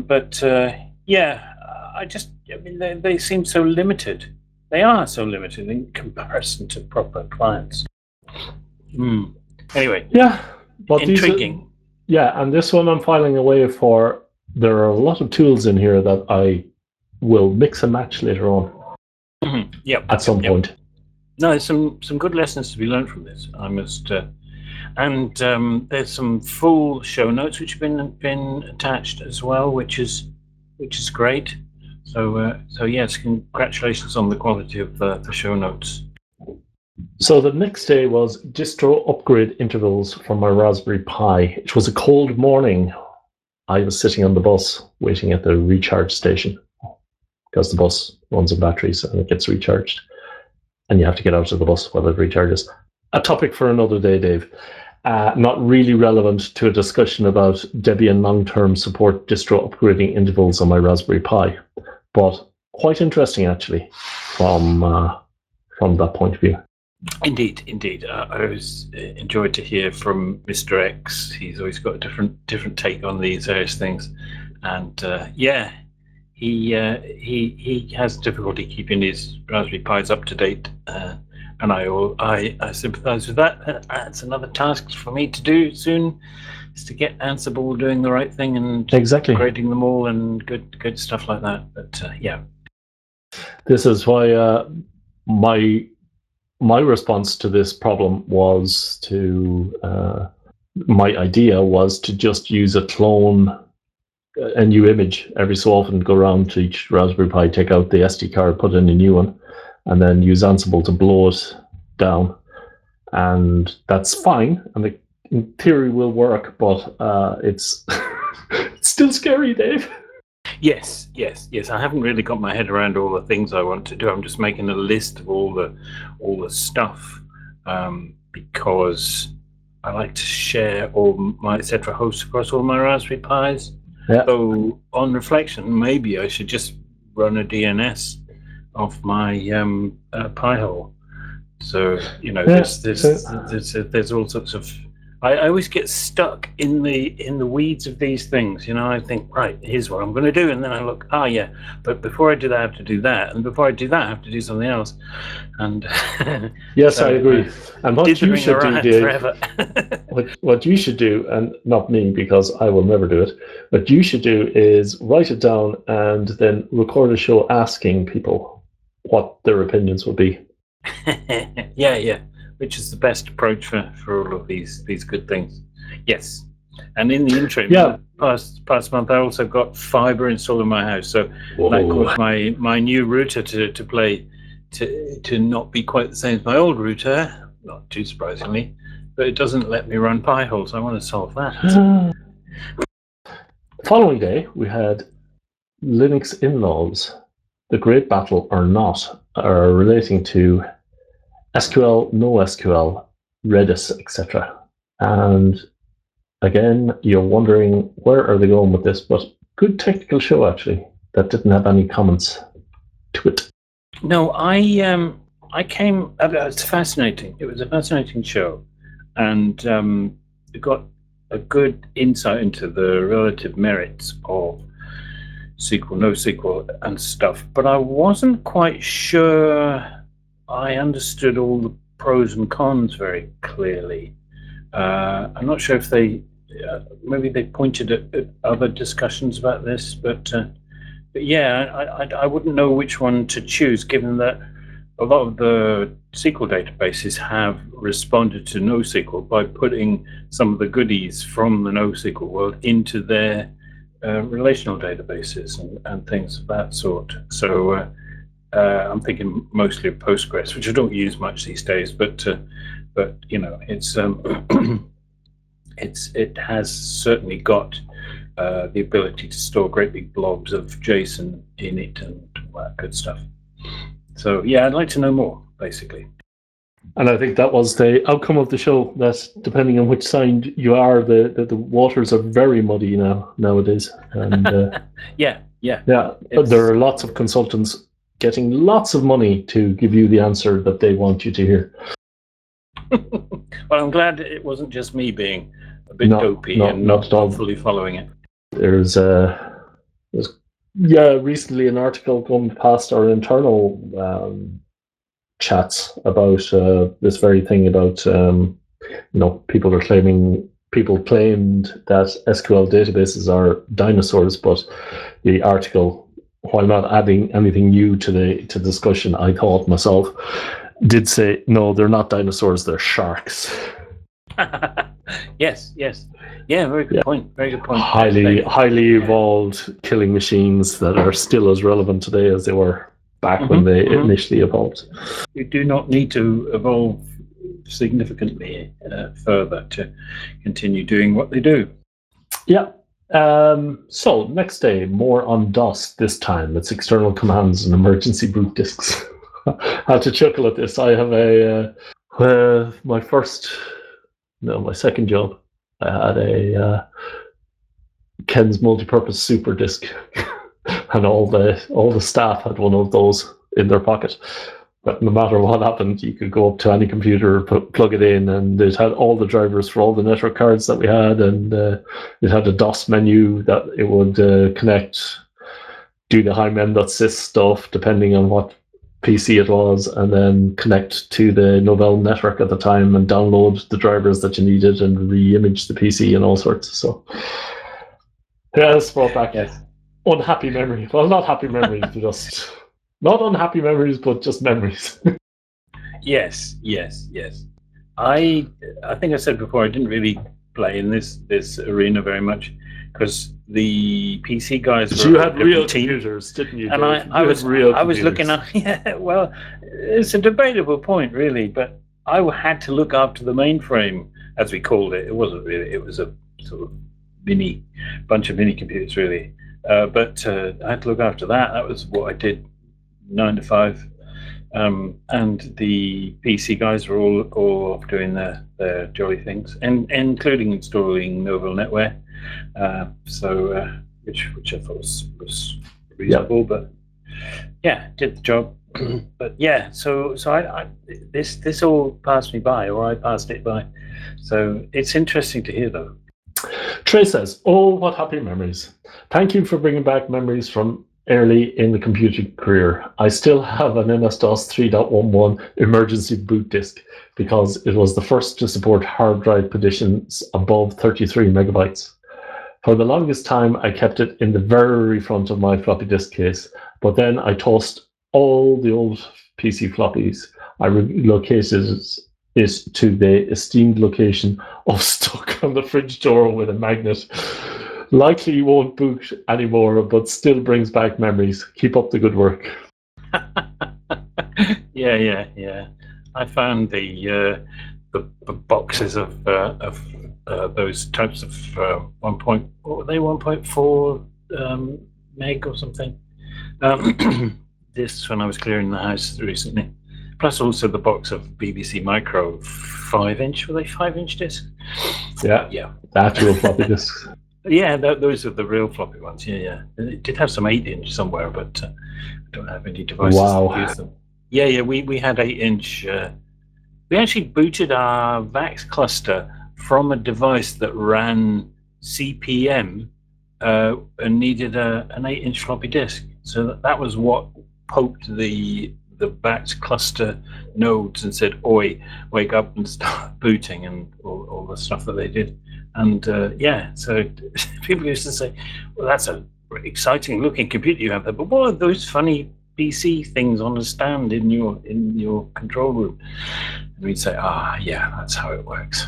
They seem so limited. They are so limited in comparison to proper clients. Anyway, Yeah, but intriguing. And this one I'm filing away for. There are a lot of tools in here that I will mix and match later on. Yep. At some point. No, there's some good lessons to be learned from this. I must, and there's some full show notes which have been attached as well, which is great. So yes, congratulations on the quality of the show notes. So the next day was distro upgrade intervals for my Raspberry Pi. It was a cold morning. I was sitting on the bus waiting at the recharge station because the bus runs on batteries and it gets recharged. And you have to get out of the bus while it recharges. A topic for another day, Dave. Not really relevant to a discussion about Debian long-term support distro upgrading intervals on my Raspberry Pi, but quite interesting actually from that point of view. Indeed. I always enjoyed to hear from Mr. X. He's always got a different take on these various things, and he has difficulty keeping his Raspberry Pis up to date, and I sympathise with that. That's another task for me to do soon, is to get Ansible doing the right thing and Exactly upgrading them all and good stuff like that. But this is why my response to this problem was my idea was to just use a clone, a new image every so often, go around to each Raspberry Pi, take out the SD card, put in a new one, and then use Ansible to blow it down. And that's fine, and it, in theory, will work, but it's it's still scary, Dave. Yes. I haven't really got my head around all the things I want to do. I'm just making a list of all the stuff because I like to share all my etc. hosts across all my Raspberry Pis. Yeah. So on reflection, maybe I should just run a DNS off my Pi-hole. So there's all sorts of. I always get stuck in the weeds of these things. I think, right, here's what I'm going to do, and then I look, but before I do that, I have to do that, and before I do that, I have to do something else. And yes, I agree. And what you should do, Dave, what you should do, and not me because I will never do it, what you should do is write it down and then record a show asking people what their opinions would be. Yeah. Which is the best approach for all of these good things. Yes. And in the interim, past month, I also got fiber installed in my house. So that caused my new router to not be quite the same as my old router, not too surprisingly, but it doesn't let me run Pi-hole, so I want to solve that. Following day, we had Linux in-laws. The great battle or not are relating to SQL, NoSQL, Redis, etc. And again, you're wondering where are they going with this, but good technical show actually that didn't have any comments to it. No, I came. It's fascinating. It was a fascinating show, and it got a good insight into the relative merits of SQL, NoSQL, and stuff. But I wasn't quite sure I understood all the pros and cons very clearly. I'm not sure if maybe they pointed at other discussions about this, but I wouldn't know which one to choose, given that a lot of the SQL databases have responded to NoSQL by putting some of the goodies from the NoSQL world into their relational databases and things of that sort. So I'm thinking mostly of Postgres, which I don't use much these days, but it's it has certainly got the ability to store great big blobs of JSON in it and all that good stuff. So yeah, I'd like to know more, basically. And I think that was the outcome of the show, that depending on which side you are, the waters are very muddy nowadays. And Yeah. but there are lots of consultants getting lots of money to give you the answer that they want you to hear. Well, I'm glad it wasn't just me being a bit dopey and not at all. fully following it. There's recently an article come past our internal chats about this very thing about people claimed that SQL databases are dinosaurs, but the article, while not adding anything new to the discussion, I thought myself, did say no, they're not dinosaurs, they're sharks. Yes. Yeah, very good point. Very good point. Highly evolved killing machines that are still as relevant today as they were back when they initially evolved. You do not need to evolve significantly further to continue doing what they do. Yeah. So next day, more on DOS this time. It's external commands and emergency boot disks. I have to chuckle at this. I have my second job. I had a Ken's multipurpose super disk, and all the staff had one of those in their pocket. But no matter what happened, you could go up to any computer, plug it in, and it had all the drivers for all the network cards that we had, and it had a DOS menu that it would connect, do the hymen.sys stuff, depending on what PC it was, and then connect to the Novell network at the time and download the drivers that you needed and re-image the PC and all sorts. So, yeah, this brought back unhappy memories. Well, not happy memories, just not unhappy memories, but just memories. Yes. I think I said before I didn't really play in this arena very much because the PC guys were you had real computers, didn't you? And I was looking at well, it's a debatable point really, but I had to look after the mainframe, as we called it. It wasn't really, it was a sort of bunch of mini computers really, but I had to look after that. That was what I did 9 to 5, and the PC guys were all off doing their jolly things, and including installing Novell NetWare. Which I thought was reasonable, but yeah, did the job. But yeah, so I this all passed me by, or I passed it by. So it's interesting to hear though. Trey says, "Oh, what happy memories! Thank you for bringing back memories from early in the computer career. I still have an MS-DOS 3.11 emergency boot disk because it was the first to support hard drive partitions above 33 megabytes. For the longest time, I kept it in the very front of my floppy disk case, but then I tossed all the old PC floppies. I relocated it to the esteemed location of stuck on the fridge door with a magnet. Likely won't boot anymore, but still brings back memories. Keep up the good work." Yeah. I found the boxes of those types of 1.4 meg or something. This when I was clearing the house recently. Plus also the box of BBC Micro 5-inch. Were they 5-inch discs? Yeah. The actual floppy disks. Yeah, those are the real floppy ones. Yeah. It did have some 8-inch somewhere, but I don't have any devices to use them. Yeah. We had 8-inch. We actually booted our VAX cluster from a device that ran CP/M and needed an 8-inch floppy disk. So that was what poked the VAX cluster nodes and said, "Oi, wake up and start booting," and all the stuff that they did. And so people used to say, "Well, that's a exciting looking computer you have there, but what are those funny PC things on a stand in your control room?" And we'd say, yeah, that's how it works.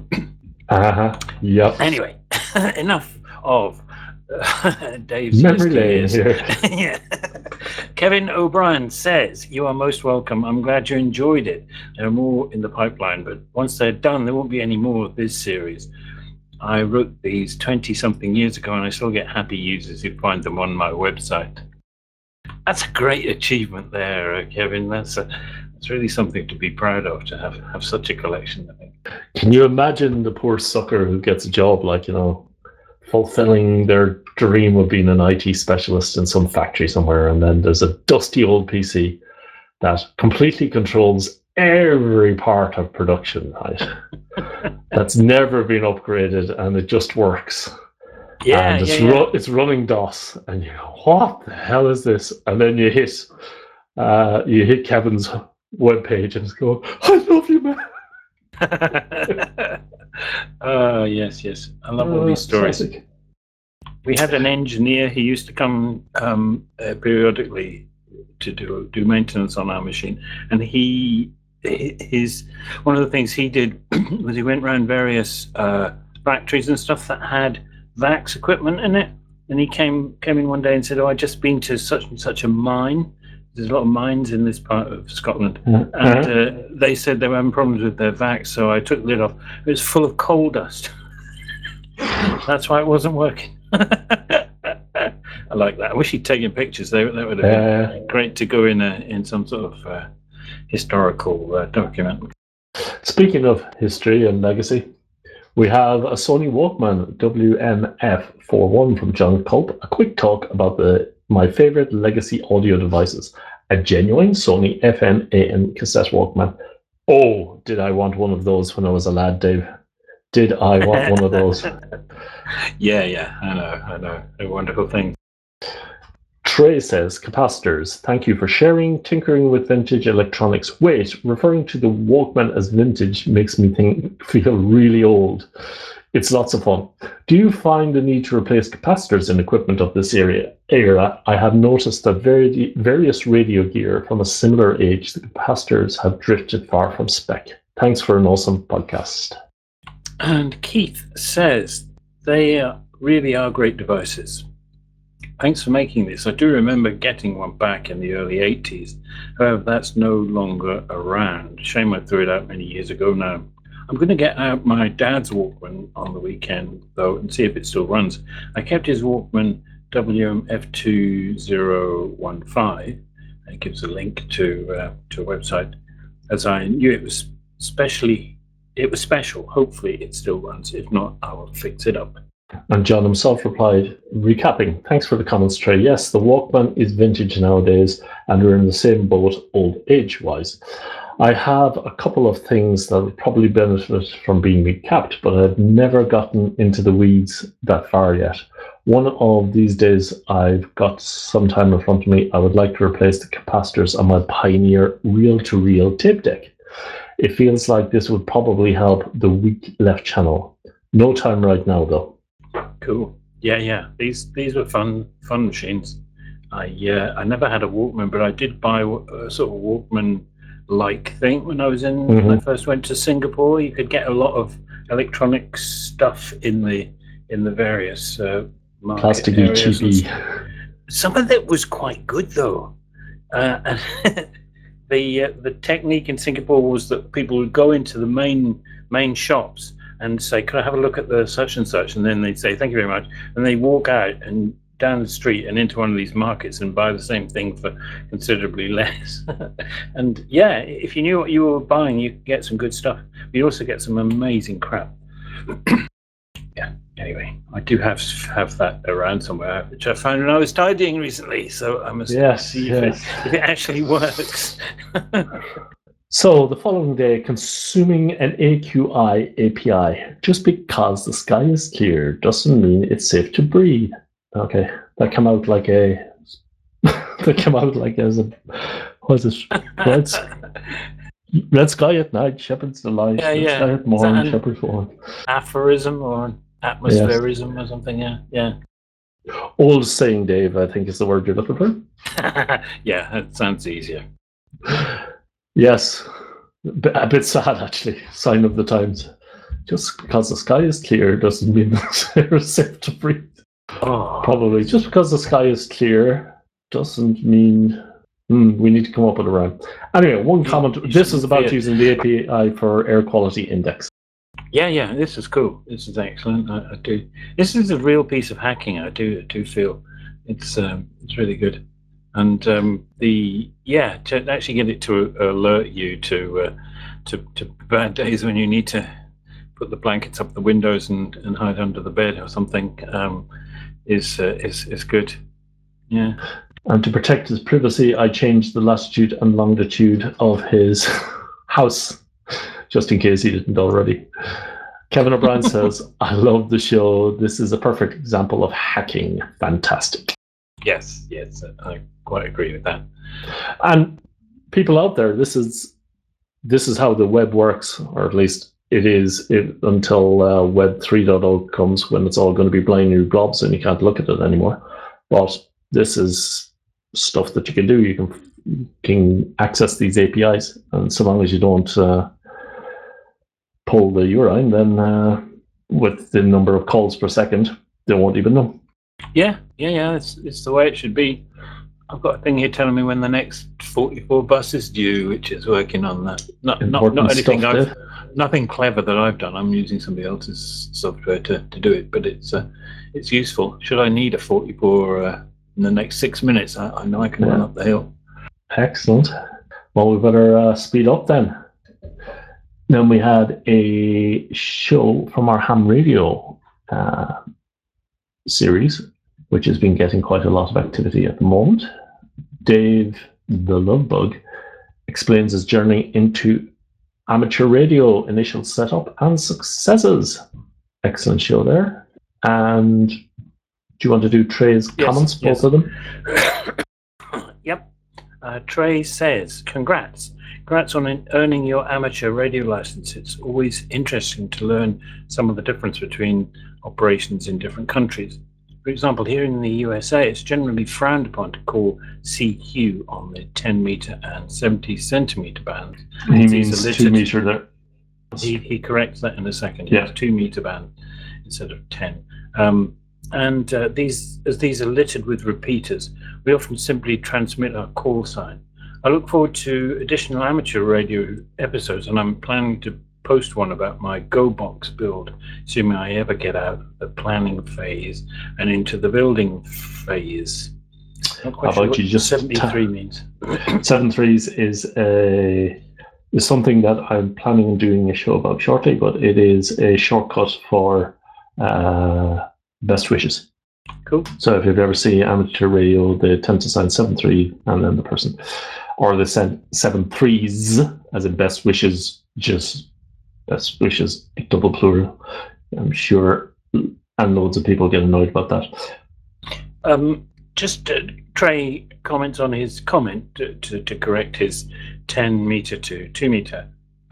Yep. Anyway, enough of Dave's memory lane here. Yeah. Kevin O'Brien says, "You are most welcome. I'm glad you enjoyed it. There are more in the pipeline, but once they're done, there won't be any more of this series. I wrote these 20-something years ago, and I still get happy users who find them on my website." That's a great achievement there, Kevin. That's It's really something to be proud of to have such a collection, I think. Can you imagine the poor sucker who gets a job like, fulfilling their dream of being an IT specialist in some factory somewhere, and then there's a dusty old PC that completely controls every part of production, right? That's never been upgraded, and it just works. Yeah, and it's running DOS, and you go, what the hell is this? And then you hit Kevin's webpage, and it's going, I love you, man. Yes. I love all these stories. Classic. We had an engineer who used to come periodically to do maintenance on our machine, and his one of the things he did was he went around various factories and stuff that had VAX equipment in it, and he came in one day and said, I've just been to such and such a mine. There's a lot of mines in this part of Scotland, and they said they were having problems with their VAX, so I took the lid off. It was full of coal dust. That's why it wasn't working. I like that. I wish he'd taken pictures. That would have been great to go in some sort of historical document. Speaking of history and legacy, we have a Sony Walkman WMF41 from John Culp. A quick talk about my favorite legacy audio devices. A genuine Sony FM AM cassette Walkman. Oh, did I want one of those when I was a lad, Dave? Did I want one of those? Yeah, I know. A wonderful thing. Trey says, capacitors, thank you for sharing, tinkering with vintage electronics. Wait, referring to the Walkman as vintage makes me feel really old. It's lots of fun. Do you find the need to replace capacitors in equipment of this era? I have noticed that various radio gear from a similar age, the capacitors have drifted far from spec. Thanks for an awesome podcast. And Keith says, they really are great devices. Thanks for making this. I do remember getting one back in the early 80s. However, that's no longer around. Shame I threw it out many years ago now. I'm going to get out my dad's Walkman on the weekend, though, and see if it still runs. I kept his Walkman WMF2015. It gives a link to a website, as I knew it was special. Hopefully it still runs. If not, I will fix it up. And John himself replied, recapping, thanks for the comments, Trey. Yes, the Walkman is vintage nowadays, and we're in the same boat old age-wise. I have a couple of things that would probably benefit from being recapped, but I've never gotten into the weeds that far yet. One of these days, I've got some time in front of me, I would like to replace the capacitors on my Pioneer reel-to-reel tape deck. It feels like this would probably help the weak left channel. No time right now, though. Cool. Yeah. These were fun machines. I never had a Walkman, but I did buy a sort of Walkman-like thing when I was when I first went to Singapore. You could get a lot of electronic stuff in the various market plasticky, areas. cheapy. Some of it was quite good though. And the technique in Singapore was that people would go into the main shops and say, could I have a look at the such and such? And then they'd say, thank you very much. And they walk out and down the street and into one of these markets and buy the same thing for considerably less. And yeah, if you knew what you were buying, you could get some good stuff. But you also get some amazing crap. Yeah, anyway, I do have that around somewhere, which I found when I was tidying recently. So I must see if it actually works. So, the following day, consuming an AQI API just because the sky is clear doesn't mean it's safe to breathe. Okay, that came out like as a red sky at night, shepherd's delight. Red sky at morn, shepherd's horn. Aphorism or atmospherism or something. Yeah. Old saying, Dave, I think is the word you're looking for. Yeah, that sounds easier. Yes, a bit sad actually. Sign of the times. Just because the sky is clear doesn't mean it's safe to breathe. Oh. Probably just because the sky is clear doesn't mean we need to come up with a rhyme. Anyway, one comment. This is about using the API for air quality index. Yeah. This is cool. This is excellent. I do. This is a real piece of hacking. I do feel it's really good. And to actually get it to alert you to bad days when you need to put the blankets up the windows and hide under the bed or something is good. Yeah. And to protect his privacy, I changed the latitude and longitude of his house, just in case he didn't already. Kevin O'Brien says, I love the show. This is a perfect example of hacking. Fantastic. Yes, I quite agree with that. And people out there, this is how the web works, or at least it is until Web 3.0 comes, when it's all going to be blind new blobs and you can't look at it anymore. But this is stuff that you can do. You can access these APIs, and so long as you don't pull the urine, then with the number of calls per second, they won't even know. Yeah. It's the way it should be. I've got a thing here telling me when the next 44 bus is due, which is working on that. Not anything nothing clever that I've done. I'm using somebody else's software to do it, but it's useful. Should I need a 44 in the next 6 minutes, I know I can run up the hill. Excellent. Well, we better speed up then. Then we had a show from our ham radio series, which has been getting quite a lot of activity at the moment. Dave the Love Bug explains his journey into amateur radio, initial setup and successes. Excellent show there. And do you want to do Trey's comments, both of them? Yep. Trey says, Congrats on earning your amateur radio license. It's always interesting to learn some of the difference between operations in different countries. For example, here in the USA, it's generally frowned upon to call CQ on the 10 meter and 70 centimeter bands. He means 2 meter there. He corrects that in a second. Yeah. It's 2 meter band instead of 10. These are littered with repeaters, we often simply transmit our call sign. I look forward to additional amateur radio episodes, and I'm planning to post one about my GoBox build, assuming I ever get out of the planning phase and into the building phase. Not quite sure what you just 73 means. 73s is something that I'm planning on doing a show about shortly, but it is a shortcut for best wishes. Cool. So if you've ever seen amateur radio, they tend to sign 7-3 and then the person, or they send 7-3s as in best wishes, just best wishes, double plural. I'm sure, and loads of people get annoyed about that. Trey comments on his comment to correct his 10 meter to 2 meter.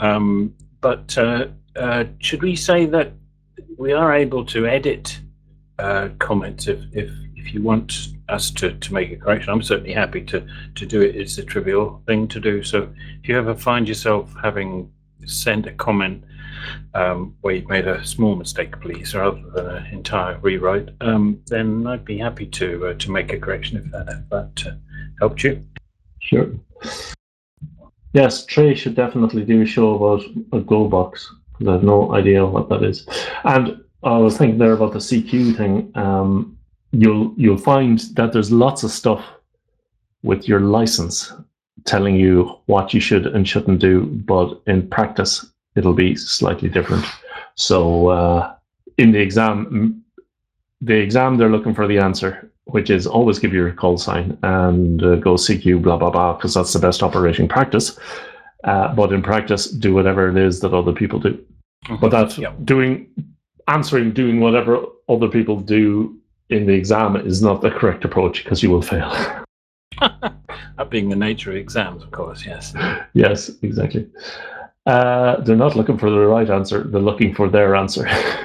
But should we say that we are able to edit comments if you want us to make a correction? I'm certainly happy to do it. It's a trivial thing to do. So if you ever find yourself having sent a comment where you've made a small mistake, please, rather than an entire rewrite, then I'd be happy to make a correction if that helped you. Sure. Yes, Trey should definitely do a show about a GoBox, because I have no idea what that is. And I was thinking there about the CQ thing. You'll find that there's lots of stuff with your license telling you what you should and shouldn't do, but in practice it'll be slightly different. So in the exam they're looking for the answer, which is always give your call sign and go CQ blah blah blah, because that's the best operating practice. But in practice, do whatever it is that other people do. Mm-hmm. But that doing whatever other people do in the exam is not the correct approach, because you will fail. That being the nature of exams, of course, yes. Yes, exactly. They're not looking for the right answer, they're looking for their answer.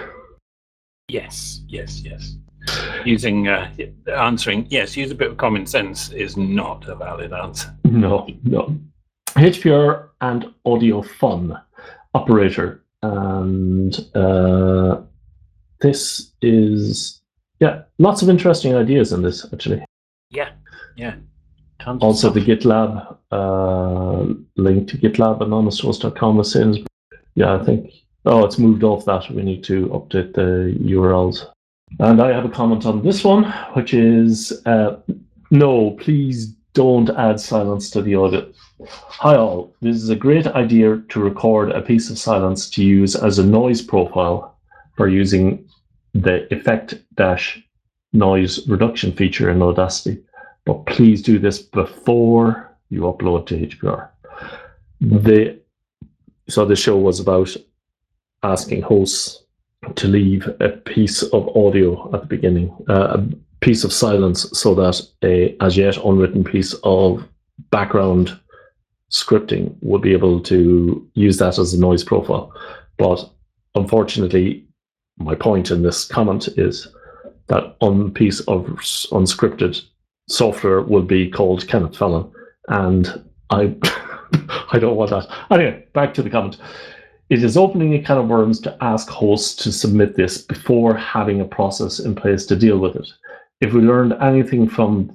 Yes. Using answering, yes, use a bit of common sense is not a valid answer. No. HPR and Audio Fun operator. And this is, lots of interesting ideas in this, actually. Yeah. Tons also, the GitLab link to GitLab anonymoussource.com was saying, I think, it's moved off that. We need to update the URLs. And I have a comment on this one, which is, no, please don't add silence to the audio. Hi all, this is a great idea to record a piece of silence to use as a noise profile for using the effect-noise reduction feature in Audacity. But please do this before you upload to HPR. So the show was about asking hosts to leave a piece of audio at the beginning, a piece of silence, so that a as yet unwritten piece of background scripting would be able to use that as a noise profile. But unfortunately, my point in this comment is that piece of unscripted software will be called Kenneth Fallon, and I I don't want that. Anyway, back to the comment. It is opening a can of worms to ask hosts to submit this before having a process in place to deal with it. If we learned anything from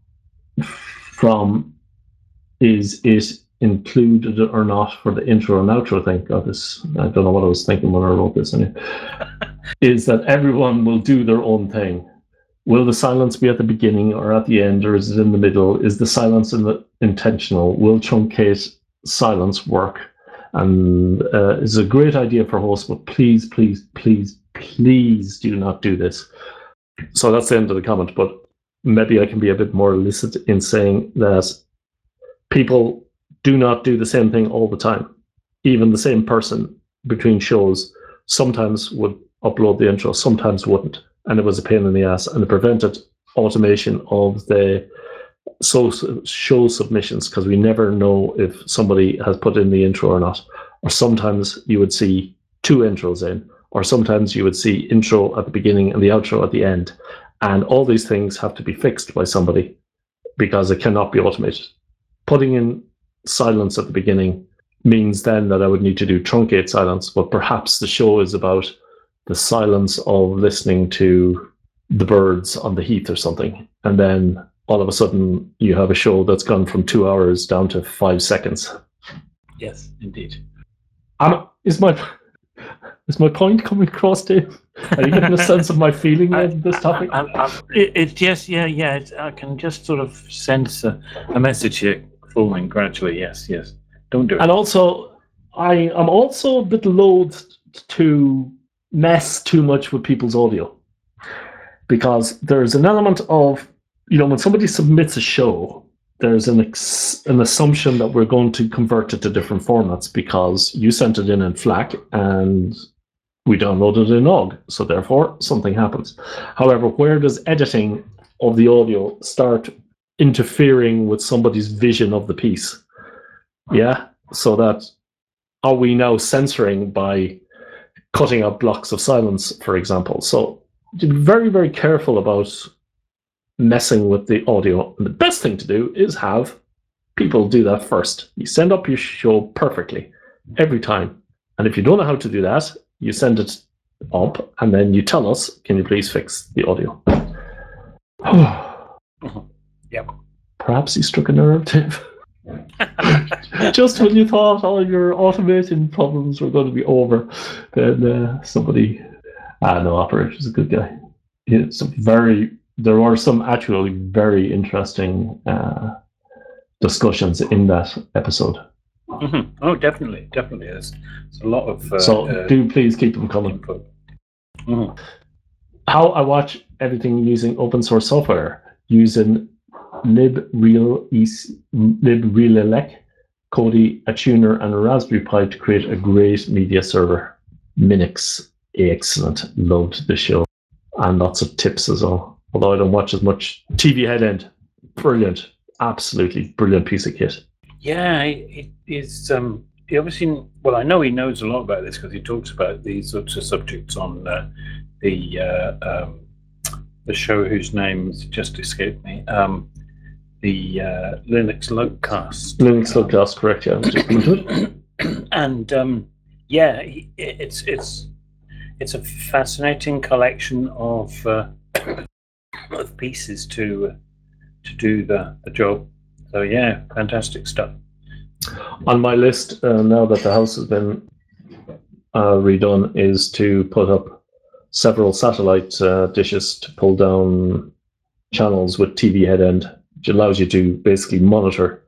is it included or not for the intro and outro thing? God, I don't know what I was thinking when I wrote this. Anyway. Is that everyone will do their own thing. Will the silence be at the beginning or at the end, or is it in the middle? Is the silence intentional? Will truncate silence work? And it's a great idea for hosts, but please, please, please, please do not do this. So that's the end of the comment, but maybe I can be a bit more illicit in saying that people do not do the same thing all the time. Even the same person between shows sometimes would upload the intro, sometimes wouldn't. And it was a pain in the ass, and it prevented automation of the show submissions, because we never know if somebody has put in the intro or not. Or sometimes you would see 2 intros in, or sometimes you would see intro at the beginning and the outro at the end. And all these things have to be fixed by somebody because it cannot be automated. Putting in silence at the beginning means then that I would need to do truncate silence, but perhaps the show is about the silence of listening to the birds on the heath or something. And then all of a sudden you have a show that's gone from 2 hours down to 5 seconds. Yes, indeed. Is my point coming across, Dave? Are you getting a sense of my feeling of this topic? Yes, yeah. I can just sort of sense a message here forming gradually. Yes. Don't do it. And also, I am also a bit loath to mess too much with people's audio, because there's an element of, when somebody submits a show, there's an assumption that we're going to convert it to different formats because you sent it in FLAC and we downloaded it in OGG, so therefore something happens. However, where does editing of the audio start interfering with somebody's vision of the piece? Yeah, so that are we now censoring by cutting out blocks of silence, for example? So be very, very careful about messing with the audio. And the best thing to do is have people do that first. You send up your show perfectly every time. And if you don't know how to do that, you send it up and then you tell us, can you please fix the audio? Yep. Perhaps he struck a nerve, Dave. Just when you thought all your automating problems were going to be over, then somebody... no, Operator's a good guy. There are some actually very interesting discussions in that episode. Mm-hmm. Oh, definitely. There's a lot of... so do please keep them coming. Mm-hmm. How I watch everything using open source software, using LibReelElec, Kodi, a tuner, and a Raspberry Pi to create a great media server. Minix, excellent. Loved the show. And lots of tips as well. Although I don't watch as much. TV Headend, brilliant. Absolutely brilliant piece of kit. Yeah, it is. He obviously, well, I know he knows a lot about this because he talks about these sorts of subjects on the show whose name's just escaped me. The Linux Locast. Linux Locast, correct? Yeah. And yeah, it's a fascinating collection of pieces to do the job. So yeah, fantastic stuff. On my list now that the house has been redone is to put up several satellite dishes to pull down channels with TV Headend which allows you to basically monitor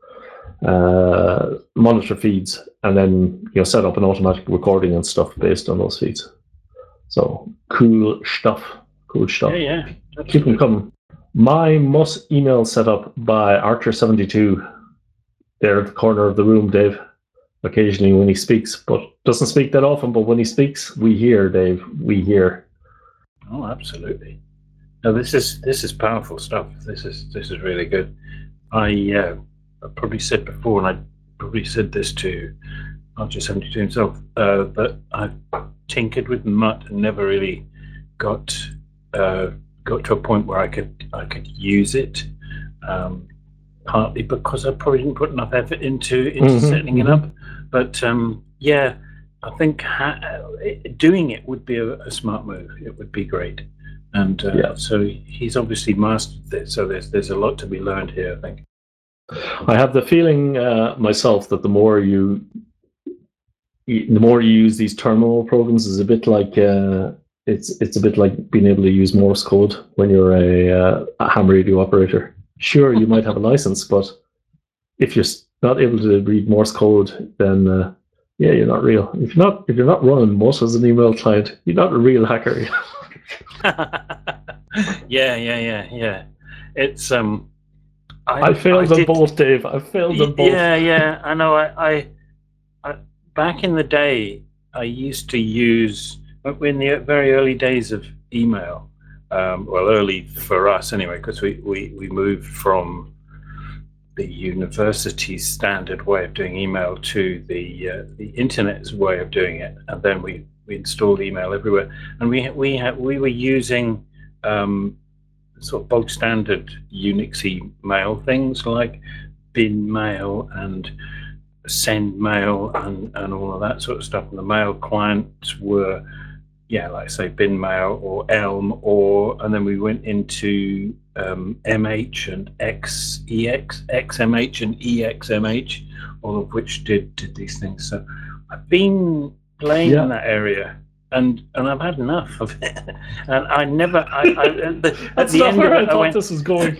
feeds, and then set up an automatic recording and stuff based on those feeds. So cool stuff. Yeah. Keep them coming. My must email set up by Archer72 there at the corner of the room, Dave. Occasionally when he speaks, but doesn't speak that often, but when he speaks, we hear, Dave. We hear. Oh, absolutely. No, this is powerful stuff. This is really good. I probably said before, and I probably said this to Archer72 himself, that I've tinkered with Mutt and never really got to a point where I could use it. Partly because I probably didn't put enough effort into setting it up, but yeah, I think doing it would be a smart move. It would be great, and so he's obviously mastered this. So there's a lot to be learned here, I think. I have the feeling myself that the more you use these terminal programs, is a bit like it's a bit like being able to use Morse code when you're a ham radio operator. Sure, you might have a license, but if you're not able to read Morse code, then you're not real. If you're not running Mutt as an email client, you're not a real hacker. Yeah. It's I failed them both, Dave. I failed them both. Yeah. I know. I back in the day, I used to use, in the very early days of email. Well, early for us anyway, because we moved from the university's standard way of doing email to the internet's way of doing it, and then we installed email everywhere, and we were using sort of bog standard Unixy mail things like bin mail and send mail and all of that sort of stuff, and the mail clients were like say bin mail or Elm, and then we went into MH and XMH and EXMH, all of which did these things. So I've been playing in that area, and I've had enough of it. And I never, at the end of it, I went, this was going.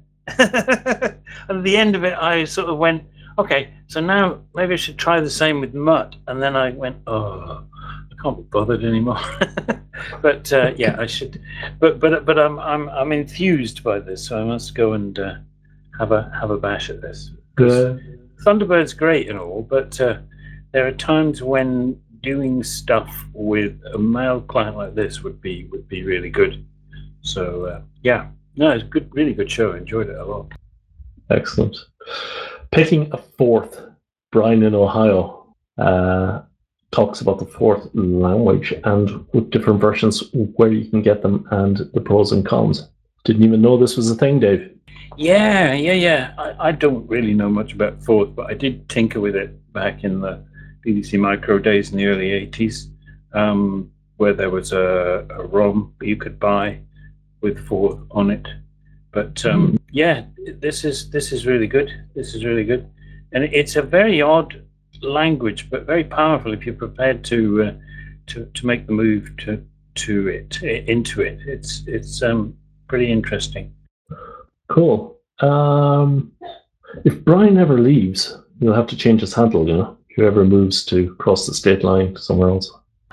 At the end of it, I sort of went, okay, so now maybe I should try the same with Mutt, and then I went, can't be bothered anymore. But I should. But I'm enthused by this, so I must go and have a bash at this. Thunderbird's great and all, but there are times when doing stuff with a mail client like this would be really good. So it's a really good show. I enjoyed it a lot. Excellent. Picking a fourth, Brian in Ohio talks about the fourth language and with different versions, where you can get them and the pros and cons. Didn't even know this was a thing, Dave. Yeah. I don't really know much about fourth, but I did tinker with it back in the BBC Micro days in the early 80s, where there was a ROM you could buy with fourth on it. But this is really good. This is really good, and it's a very odd language, but very powerful if you're prepared to make the move into it. It's pretty interesting. Cool. If Brian ever leaves, he'll have to change his handle. Whoever moves to cross the state line somewhere else.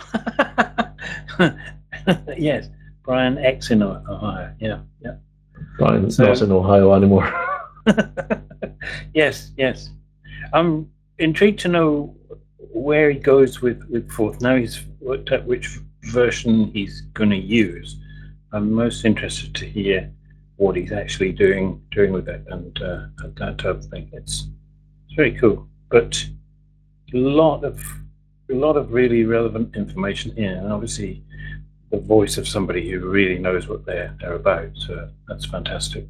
Yes, Brian X in Ohio. Yeah. Brian's not in Ohio anymore. Yes. I'm intrigued to know where he goes with fourth. Now he's worked out which version he's going to use. I'm most interested to hear what he's actually doing with it and that type of thing. It's very cool, but a lot of really relevant information here, and obviously the voice of somebody who really knows what they're about. So that's fantastic.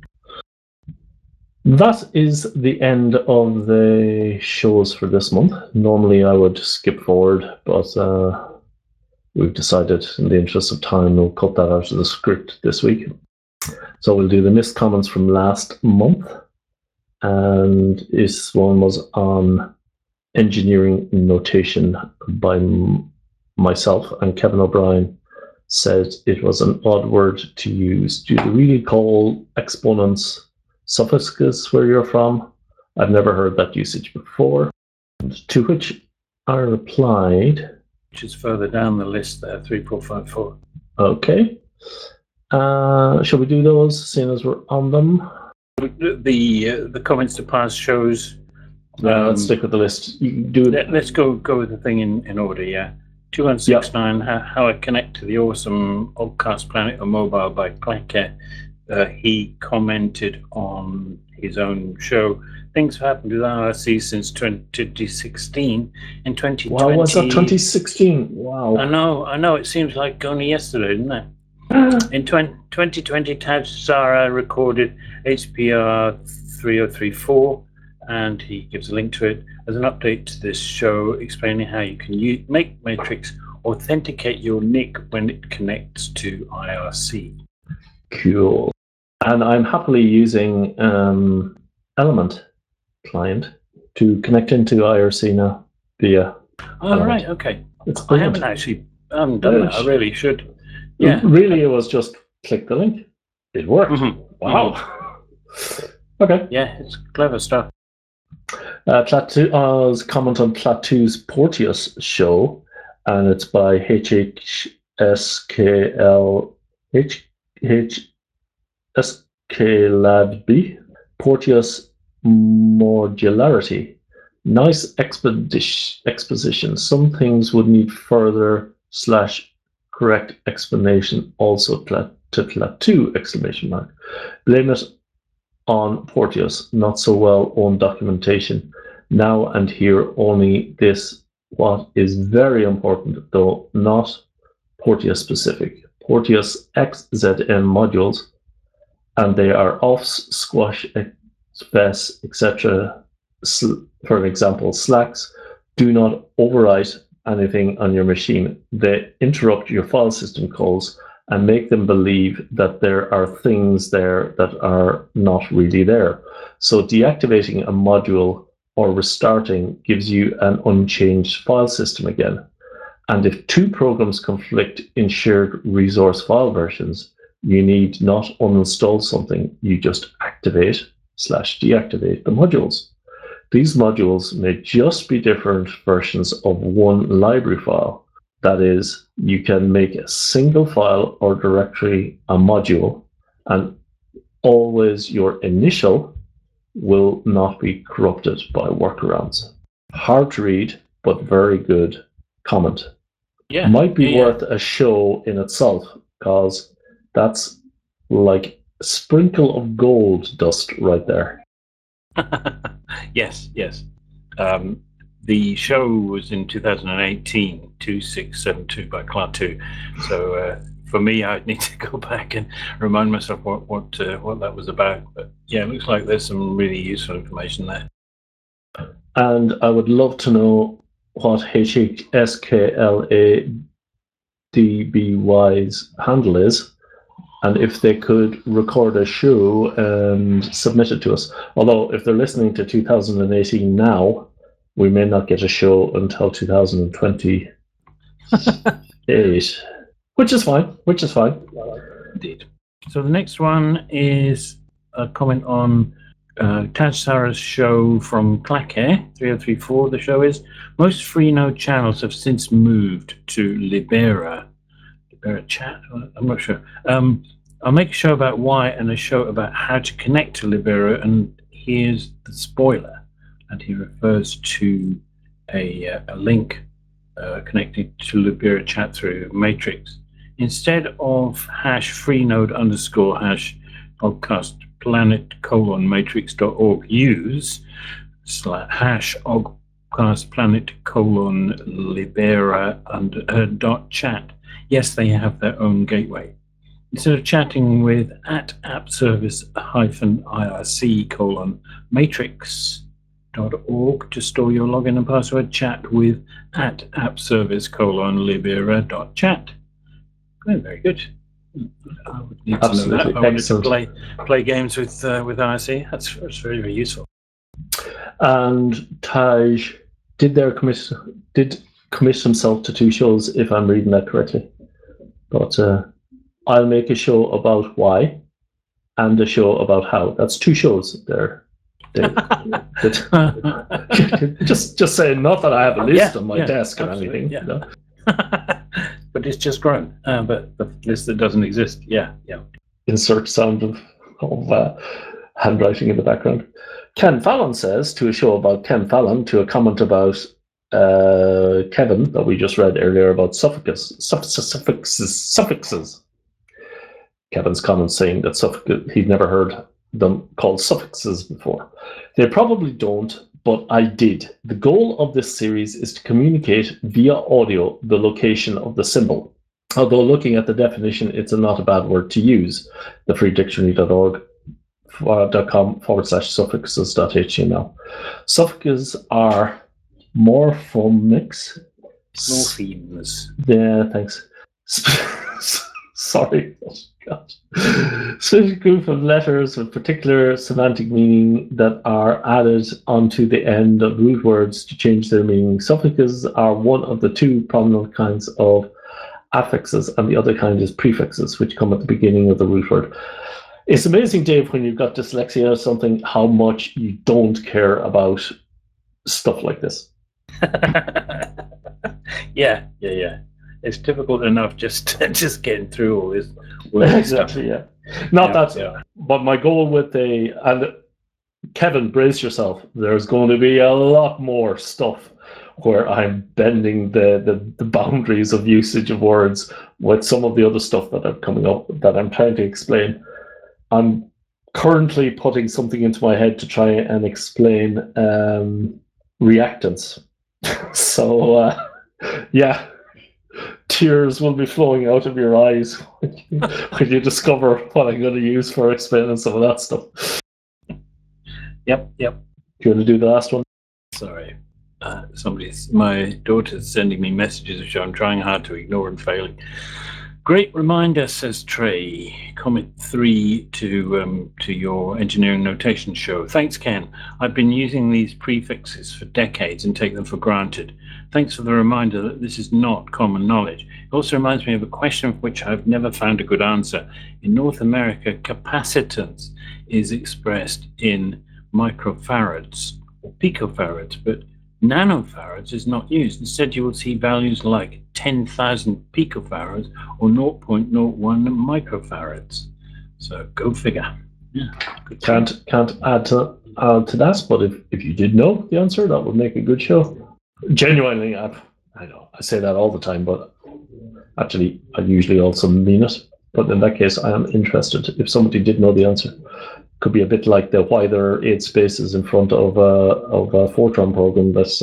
That is the end of the shows for this month. Normally I would skip forward, but we've decided in the interest of time we'll cut that out of the script this week. So we'll do the missed comments from last month, and this one was on engineering notation by myself, and Kevin O'Brien said it was an odd word to use. Do you really call exponents Suffolk is where you're from. I've never heard that usage before. And to which I replied, which is further down the list there, 3454. okay. Shall we do those, seeing as we're on them? The comments to past shows. Let's stick with the list. You can do it. Let's go with the thing in order, yeah. 2169, how I connect to the awesome Oddcast Planet on mobile by Clacker. He commented on his own show. Things have happened with IRC since 2016. In 2020, wow, what's that? 2016? Wow. I know. It seems like only yesterday, didn't it? In 2020, Taj Zara recorded HPR 3034, and he gives a link to it as an update to this show, explaining how you can make Matrix authenticate your NIC when it connects to IRC. Cool. And I'm happily using Element client to connect into IRC now via. Oh, right, okay. I haven't done that. I really should. Yeah. Really, it was just click the link. It worked. Mm-hmm. Wow. Okay. Yeah, it's clever stuff. Platoo's comment on Platoo's Porteous show, and it's by HHSKLadB. Porteous modularity. Nice exposition. Some things would need further / correct explanation. Also to Platoo ! Blame it on Porteous, not so well owned documentation. Now and here only this, what is very important though, not Porteous specific. Porteous XZN modules, and they are offs, squash, spec, etc. For example, slacks do not overwrite anything on your machine. They interrupt your file system calls and make them believe that there are things there that are not really there. So deactivating a module or restarting gives you an unchanged file system again. And if two programs conflict in shared resource file versions, you need not uninstall something, you just activate / deactivate the modules. These modules may just be different versions of one library file. That is, you can make a single file or directory a module, and always your initial will not be corrupted by workarounds. Hard to read, but very good comment. Yeah, might be worth a show in itself, because that's like a sprinkle of gold dust right there. Yes. The show was in 2018, 2672 by Clark2. So for me, I'd need to go back and remind myself what that was about. But yeah, it looks like there's some really useful information there. And I would love to know what HHSKLADBY's handle is, and if they could record a show and submit it to us. Although if they're listening to 2018 now, we may not get a show until 2028, which is fine. Indeed. So the next one is a comment on Taj Zara's show from Clacker, 3034. The show is, most Freenode channels have since moved to Libera Chat. I'm not sure. I'll make a show about why and a show about how to connect to Libera, and here's the spoiler. And he refers to a link connecting to Libera Chat through Matrix. Instead of #freenode _ oddcastplanet : use #oddcastplanet : libera .chat. Yes, they have their own gateway. Instead of chatting with @appservice -irc : matrix.org to store your login and password, chat with @appservice : libera.chat. Very good. I would need to know that if I wanted to play games with IRC. That's very, very useful. And Taj did commit himself to 2 shows, if I'm reading that correctly. But I'll make a show about why, and a show about how. That's 2 shows there. Dave. just saying, not that I have a list on my desk or anything. Yeah. No? But it's just grown. But the list that doesn't exist. Yeah. Insert sound of handwriting in the background. Ken Fallon says, to a show about Ken Fallon, to a comment about Kevin that we just read earlier about suffixes. Kevin's comment saying that he'd never heard them called suffixes before. They probably don't, but I did. The goal of this series is to communicate via audio the location of the symbol. Although looking at the definition, it's not a bad word to use. The freedictionary.org.com/suffixes.html. Suffixes are morphomics. Morphemes. Yeah, thanks. Sorry. Oh, God. Specific group of letters with particular semantic meaning that are added onto the end of root words to change their meaning. Suffixes are one of the 2 prominent kinds of affixes, and the other kind is prefixes, which come at the beginning of the root word. It's amazing, Dave, when you've got dyslexia or something, how much you don't care about stuff like this. Yeah. It's difficult enough just getting through all this. Exactly, yeah. But my goal with and Kevin, brace yourself. There's going to be a lot more stuff where I'm bending the boundaries of usage of words with some of the other stuff that are coming up that I'm trying to explain. I'm currently putting something into my head to try and explain reactants. So, yeah. Tears will be flowing out of your eyes when you discover what I'm going to use for explaining some of that stuff. Yep. Do you want to do the last one? Sorry. My daughter's sending me messages which I'm trying hard to ignore and failing. Great reminder, says Trey. Comment 3 to your engineering notation show. Thanks, Ken. I've been using these prefixes for decades and take them for granted. Thanks for the reminder that this is not common knowledge. It also reminds me of a question for which I've never found a good answer. In North America, capacitance is expressed in microfarads or picofarads, but nanofarads is not used. Instead, you will see values like 10,000 picofarads or 0.01 microfarads. So go figure. Yeah, can't add to that, but if you did know the answer, that would make a good show. Genuinely, I know I say that all the time, but actually, I usually also mean it. But in that case, I am interested. If somebody did know the answer, could be a bit like the why there are 8 spaces in front of a Fortran program that's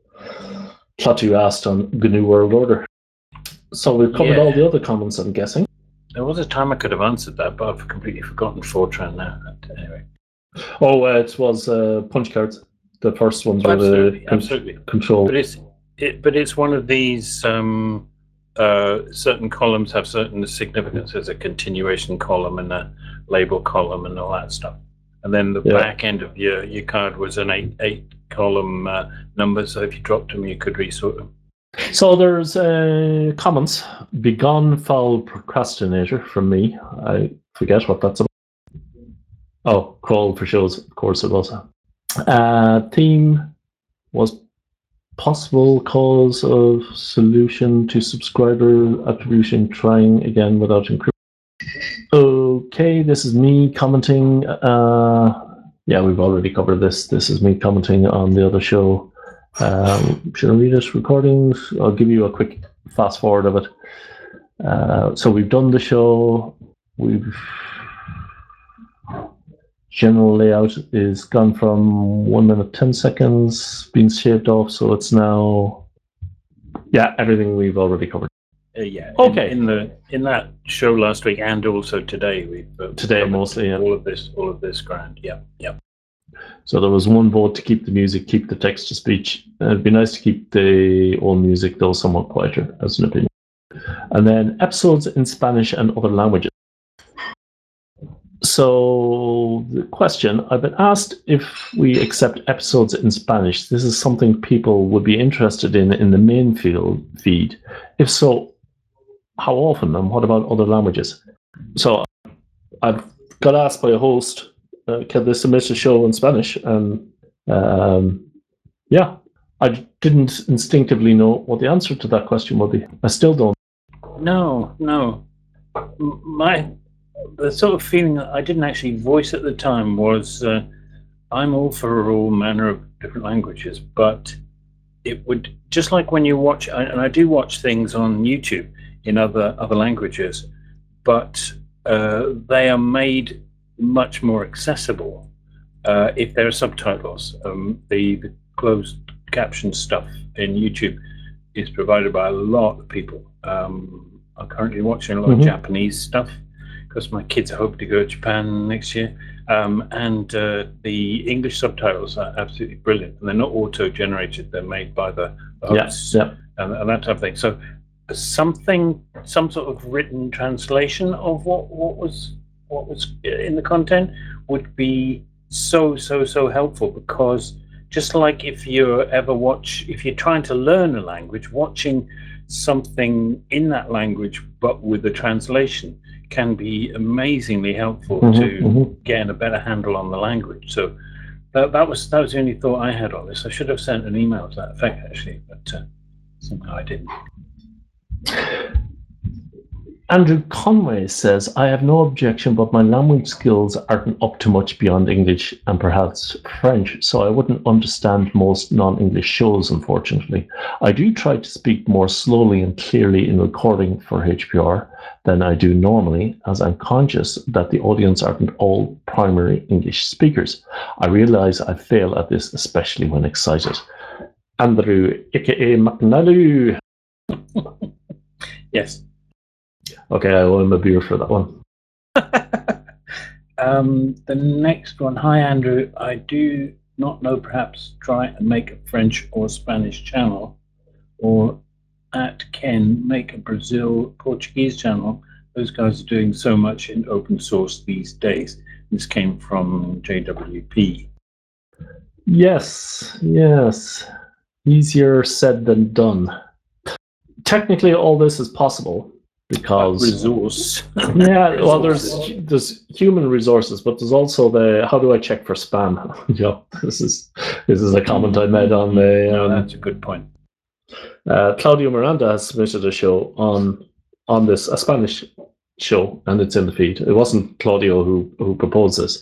Klaatu asked on GNU World Order. So we've covered all the other comments, I'm guessing. There was a time I could have answered that, but I've completely forgotten Fortran now. Anyway. Oh, it was punch cards. The first ones were the control. But it's one of these. Certain columns have certain significance. There's a continuation column and a label column and all that stuff. And then the back end of your card was an eight column number. So if you dropped them, you could resort them. So there's comments. Begone foul procrastinator from me. I forget what that's about. Oh, crawl for shows. Of course it was. Theme was possible cause of solution to subscriber attribution, trying again without encryption. Okay, this is me commenting. Yeah, we've already covered this. This is me commenting on the other show. Should I read it? Recordings? I'll give you a quick fast forward of it. So we've done the show. General layout is gone from 1 minute 10 seconds, being shaved off, so it's now everything we've already covered. Okay. In that show last week and also today we've today mostly all of this ground. Yeah. So there was one vote to keep the music, keep the text to speech. It'd be nice to keep the old music though somewhat quieter, as an opinion. And then episodes in Spanish and other languages. So the question, I've been asked if we accept episodes in Spanish. This is something people would be interested in the main feed. If so, how often and what about other languages? So I've got asked by a host, can they submit a show in Spanish? And yeah, I didn't instinctively know what the answer to that question would be. I still don't. No. The sort of feeling that I didn't actually voice at the time was I'm all for all manner of different languages, but it would, just like when you watch, and I do watch things on YouTube in other languages, but they are made much more accessible if there are subtitles. The closed caption stuff in YouTube is provided by a lot of people. I'm currently watching a lot of Japanese stuff because my kids are hoping to go to Japan next year. And the English subtitles are absolutely brilliant. And they're not auto-generated. They're made by the hosts and that type of thing. So some sort of written translation of what was in the content would be so helpful, because just like if you're trying to learn a language, watching something in that language but with a translation can be amazingly helpful to getting a better handle on the language. So that was the only thought I had on this. I should have sent an email to that effect, actually, but somehow I didn't. Andrew Conway says, I have no objection, but my language skills aren't up to much beyond English and perhaps French, so I wouldn't understand most non-English shows, unfortunately. I do try to speak more slowly and clearly in recording for HPR than I do normally, as I'm conscious that the audience aren't all primary English speakers. I realise I fail at this, especially when excited. Andrew, aka McNally. Yes. Okay, I owe him a beer for that one. The next one. Hi, Andrew. I do not know, perhaps try and make a French or Spanish channel, or at Ken, make a Brazil Portuguese channel. Those guys are doing so much in open source these days. This came from JWP. Yes. Easier said than done. Technically, all this is possible. Because resource, well, there's human resources, but there's also the how do I check for spam? This is a comment I made on the. That's a good point. Claudio Miranda has submitted a show on this, a Spanish show, and it's in the feed. It wasn't Claudio who proposed this,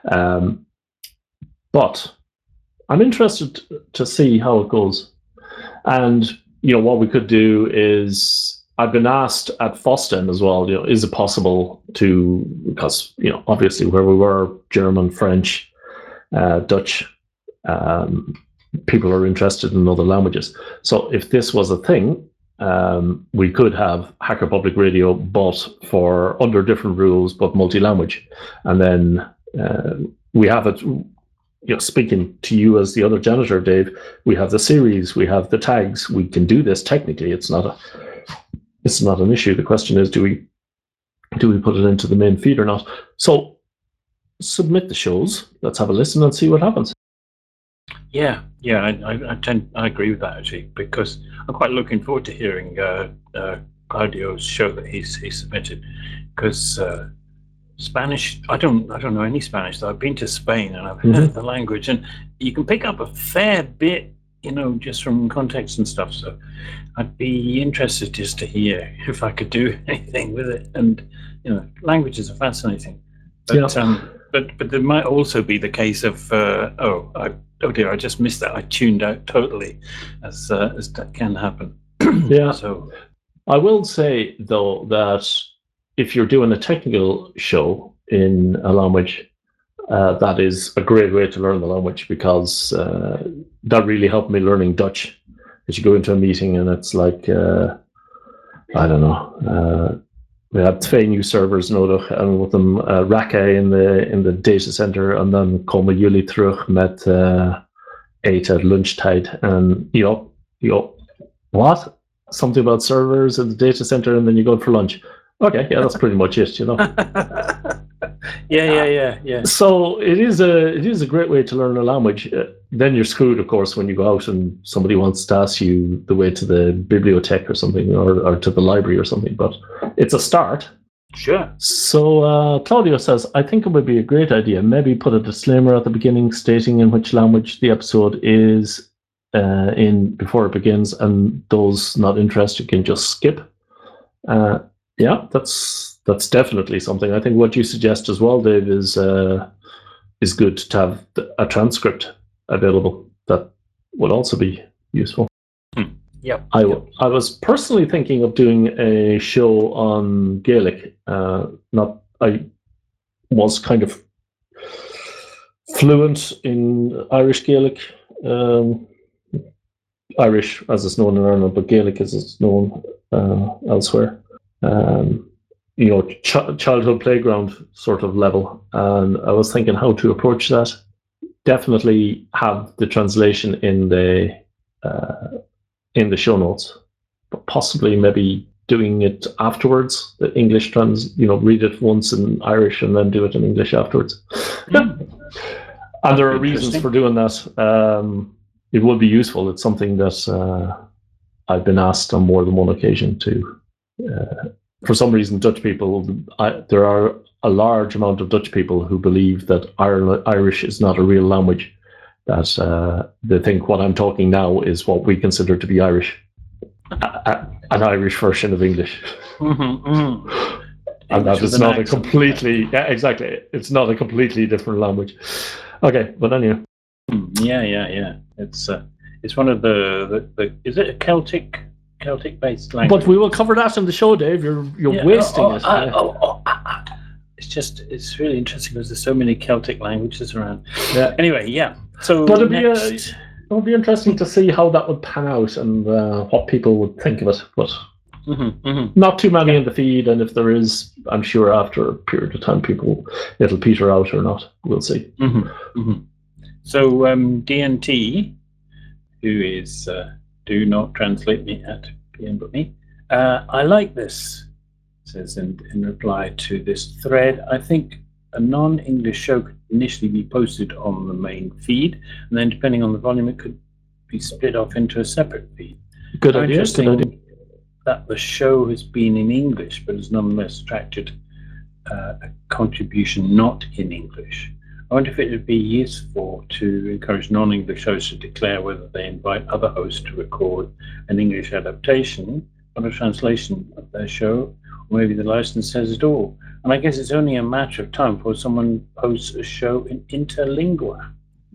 but I'm interested to see how it goes. And what we could do is, I've been asked at FOSDEM as well, is it possible to, because, obviously where we were, German, French, Dutch, people are interested in other languages. So if this was a thing, we could have Hacker Public Radio, but for under different rules, but multi-language. And then we have it, speaking to you as the other janitor, Dave, we have the series, we have the tags, we can do this technically. It's not an issue. The question is, do we put it into the main feed or not? So submit the shows. Let's have a listen and see what happens. Yeah. I agree with that, actually, because I'm quite looking forward to hearing Claudio's show that he's submitted. Because Spanish, I don't know any Spanish. Though I've been to Spain and I've heard the language, and you can pick up a fair bit, just from context and stuff. So I'd be interested just to hear if I could do anything with it. And languages are fascinating. But but there might also be the case of oh dear, I just missed that. I tuned out totally, as that can happen. Yeah. So I will say though that if you're doing a technical show in a language, that is a great way to learn the language, because that really helped me learning Dutch. Because you go into a meeting and it's like, I don't know, we had 2 new servers nodig en with them rakken in the data center, en dan komen jullie terug met eten, lunchtijd. And what? Something about servers in the data center, and then you go for lunch. Okay, yeah, that's pretty much it, Yeah. So it is a great way to learn a language. Then you're screwed, of course, when you go out and somebody wants to ask you the way to the bibliothèque or something, or to the library or something. But it's a start. Sure. So Claudio says, I think it would be a great idea. Maybe put a disclaimer at the beginning stating in which language the episode is in before it begins, and those not interested can just skip. Yeah, that's definitely something. I think what you suggest as well, Dave, is good to have a transcript available. That would also be useful. Yep. I was personally thinking of doing a show on Gaelic. I was kind of fluent in Irish Gaelic, Irish as it's known in Ireland, but Gaelic as it's known elsewhere. Childhood playground sort of level, and I was thinking how to approach that. Definitely have the translation in the show notes, but possibly maybe doing it afterwards. The English read it once in Irish and then do it in English afterwards. Yeah. And there are reasons for doing that. It would be useful. It's something that I've been asked on more than one occasion to. For some reason, Dutch people, there are a large amount of Dutch people who believe that Irish is not a real language, that they think what I'm talking now is what we consider to be Irish, an Irish version of English. And that is not a completely, exactly, it's not a completely different language. Okay, but anyway. Yeah. It's one of the is it a Celtic-based language? But we will cover that in the show, Dave. You're wasting it. It's really interesting because there's so many Celtic languages around. Yeah. Anyway, yeah. So, but it would be interesting to see how that would pan out and what people would think of it. But not too many in the feed, and if there is, I'm sure after a period of time, it'll peter out or not. We'll see. So DNT, who is do not translate me at PM but me. I like this, says in reply to this thread. I think a non-English show could initially be posted on the main feed, and then depending on the volume, it could be split off into a separate feed. Good idea. Interesting that the show has been in English, but has nonetheless attracted a contribution not in English. I wonder if it would be useful to encourage non-English hosts to declare whether they invite other hosts to record an English adaptation or a translation of their show, or maybe the license says it all. And I guess it's only a matter of time before someone posts a show in interlingua.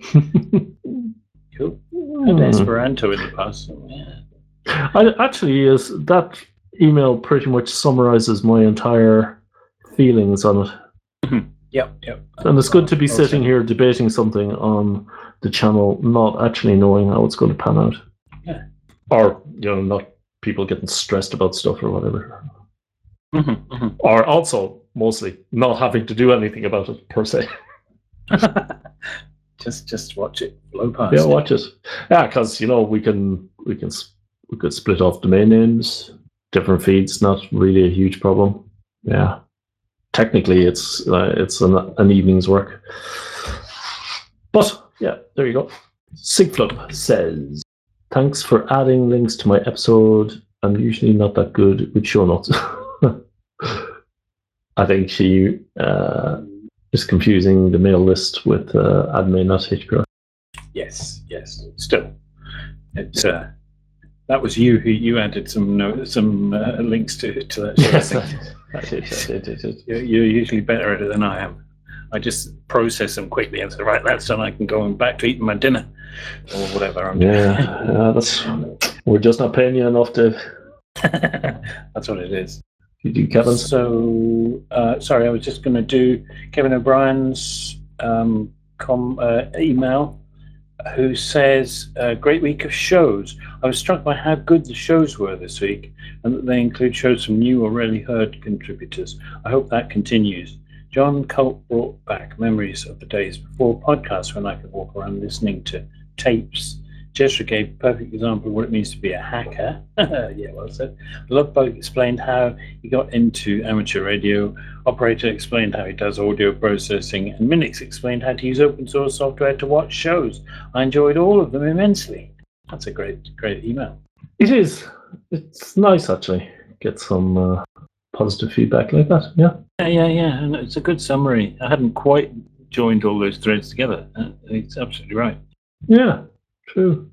Cool. And Esperanto in the past. Actually, that email pretty much summarizes my entire feelings on it. Yep. And it's good to be sitting here debating something on the channel, not actually knowing how it's going to pan out. Yeah. Or, not people getting stressed about stuff or whatever. Or also, mostly, not having to do anything about it, per se. Just watch it flow past. Yeah, watch it. Yeah, because, we could split off domain names, different feeds, not really a huge problem. Yeah. Technically, it's an evening's work. But, yeah, there you go. Sigflub says, thanks for adding links to my episode. I'm usually not that good with show notes. I think she is confusing the mail list with admin.hpr. Yes. Still, it's that was you who you added some links to that. Yes, I did. You're usually better at it than I am. I just process them quickly and say, right, that's done. I can go back to eating my dinner or whatever I'm doing. Yeah, we're just not paying you enough, Dave. That's what it is. You do, Kevin. So, sorry, I was just going to do Kevin O'Brien's email, who says, great week of shows. I was struck by how good the shows were this week, and that they include shows from new or rarely heard contributors. I hope that continues. John Colt brought back memories of the days before podcasts when I could walk around listening to tapes. Jessica gave a perfect example of what it means to be a hacker. Yeah, well said. Lovebug explained how he got into amateur radio. Operator explained how he does audio processing. And Minix explained how to use open source software to watch shows. I enjoyed all of them immensely. That's a great email. It is. It's nice, actually. Get some positive feedback like that. Yeah. Yeah. And it's a good summary. I hadn't quite joined all those threads together. It's absolutely right. Yeah, true.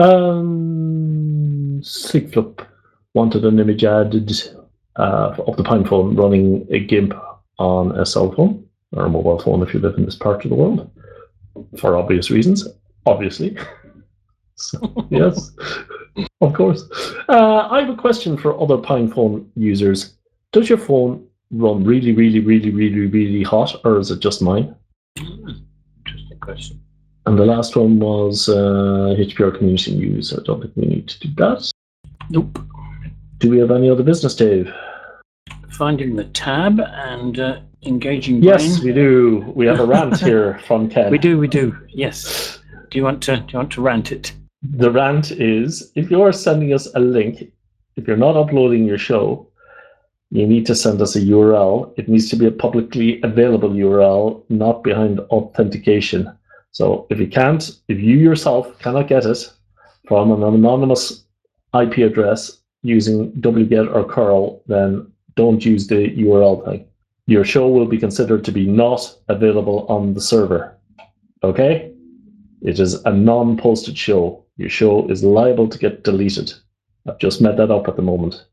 Sigflup wanted an image added of the PinePhone running a GIMP on a cell phone or a mobile phone if you live in this part of the world, for obvious reasons, obviously. So, yes, of course. I have a question for other PinePhone users. Does your phone run really, really, really, really, really hot, or is it just mine? Interesting question. And the last one was HPR Community News. I don't think we need to do that. Nope. Do we have any other business, Dave? Finding the tab and engaging Yes, brain. we do. We have a rant here from Ken. We do. Yes. Do you want to rant it? The rant is, if you're sending us a link, if you're not uploading your show, you need to send us a URL. It needs to be a publicly available URL, not behind authentication. So if you yourself cannot get it from an anonymous IP address using wget or curl, then don't use the URL thing. Your show will be considered to be not available on the server. Okay? It is a non-posted show. Your show is liable to get deleted. I've just made that up at the moment.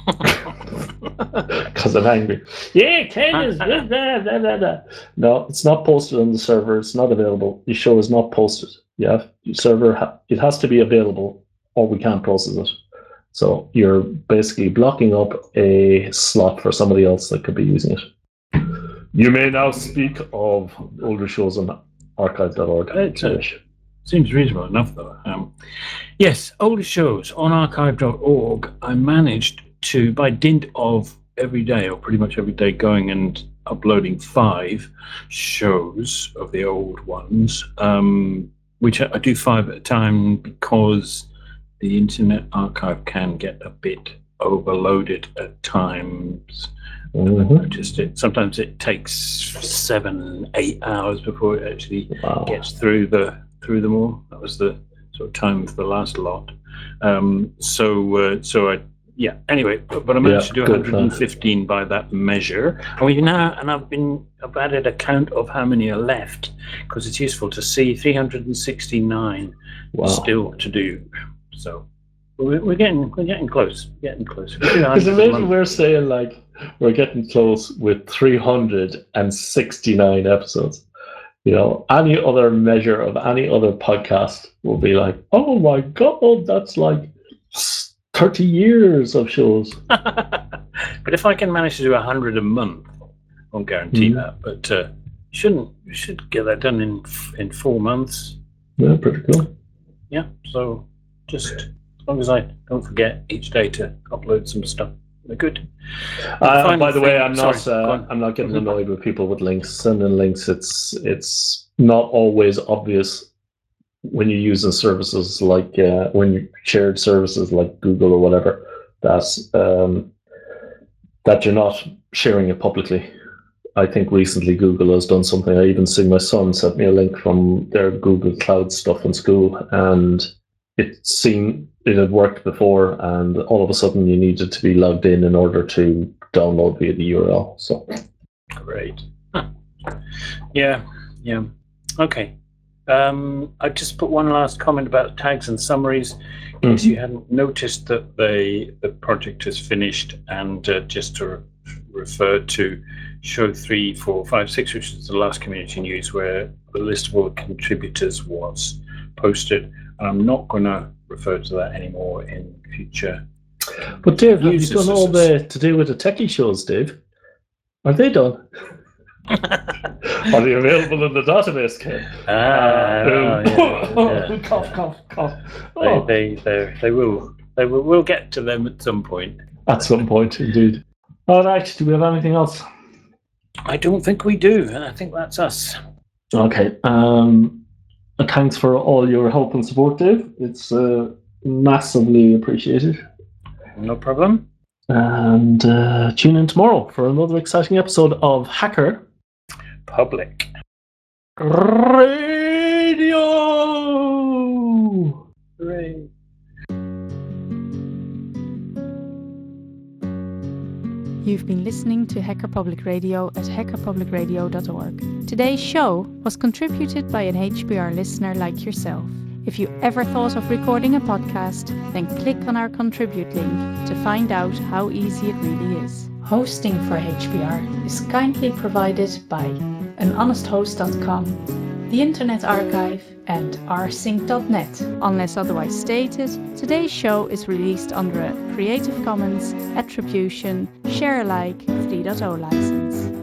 Because I'm angry. Yeah, Ken is... No, it's not posted on the server. It's not available. Your show is not posted. Yeah, your server, it has to be available or we can't process it. So you're basically blocking up a slot for somebody else that could be using it. You may now speak of older shows on archive.org. Seems reasonable enough, though. Yes, older shows on archive.org. I managed to, by dint of every day, or pretty much every day, going and uploading 5 shows of the old ones, which I do 5 at a time because the Internet Archive can get a bit overloaded at times. I've noticed it. Sometimes it takes 7-8 hours before it actually gets through them all. That was the sort of time for the last lot. Anyway, but I managed to do 115 by that measure. And I've added a count of how many are left because it's useful to see 369 still to do. So we're getting close. Because imagine we're saying like we're getting close with 369 episodes. You know, any other measure of any other podcast will be like, oh my God, that's like 30 years of shows. But if I can manage to do 100 a month, I won't guarantee that, but you should get that done in 4 months. Yeah, pretty cool. Yeah, so just as long as I don't forget each day to upload some stuff. We're good. By the way, I'm not getting annoyed with people with links. Sending links, it's not always obvious when you're using services like when you shared services like Google or whatever that you're not sharing it publicly. I think recently Google has done something. I even see my son sent me a link from their Google Cloud stuff in school, and it had worked before, and all of a sudden you needed to be logged in order to download via the URL. So great. Yeah. Okay. I just put one last comment about tags and summaries in case you hadn't noticed that the project is finished, and just to refer to show 3, 4, 5, 6, which is the last community news where the list of all the contributors was posted. And I'm not going to refer to that anymore in future. But Dave, have you done all the to do with the techie shows, Dave? Are they done? Are they available in the database, Ken? Cough. Oh. They will. We'll get to them at some point. At some point, indeed. All right. Do we have anything else? I don't think we do, and I think that's us. Okay. Thanks for all your help and support, Dave. It's massively appreciated. No problem. And tune in tomorrow for another exciting episode of Hacker Public Radio. Hooray. You've been listening to Hacker Public Radio at hackerpublicradio.org. Today's show was contributed by an HPR listener like yourself. If you ever thought of recording a podcast, then click on our contribute link to find out how easy it really is. Hosting for HPR is kindly provided by anhonesthost.com, the Internet Archive, and rsync.net. Unless otherwise stated, today's show is released under a Creative Commons Attribution Share Alike 3.0 license.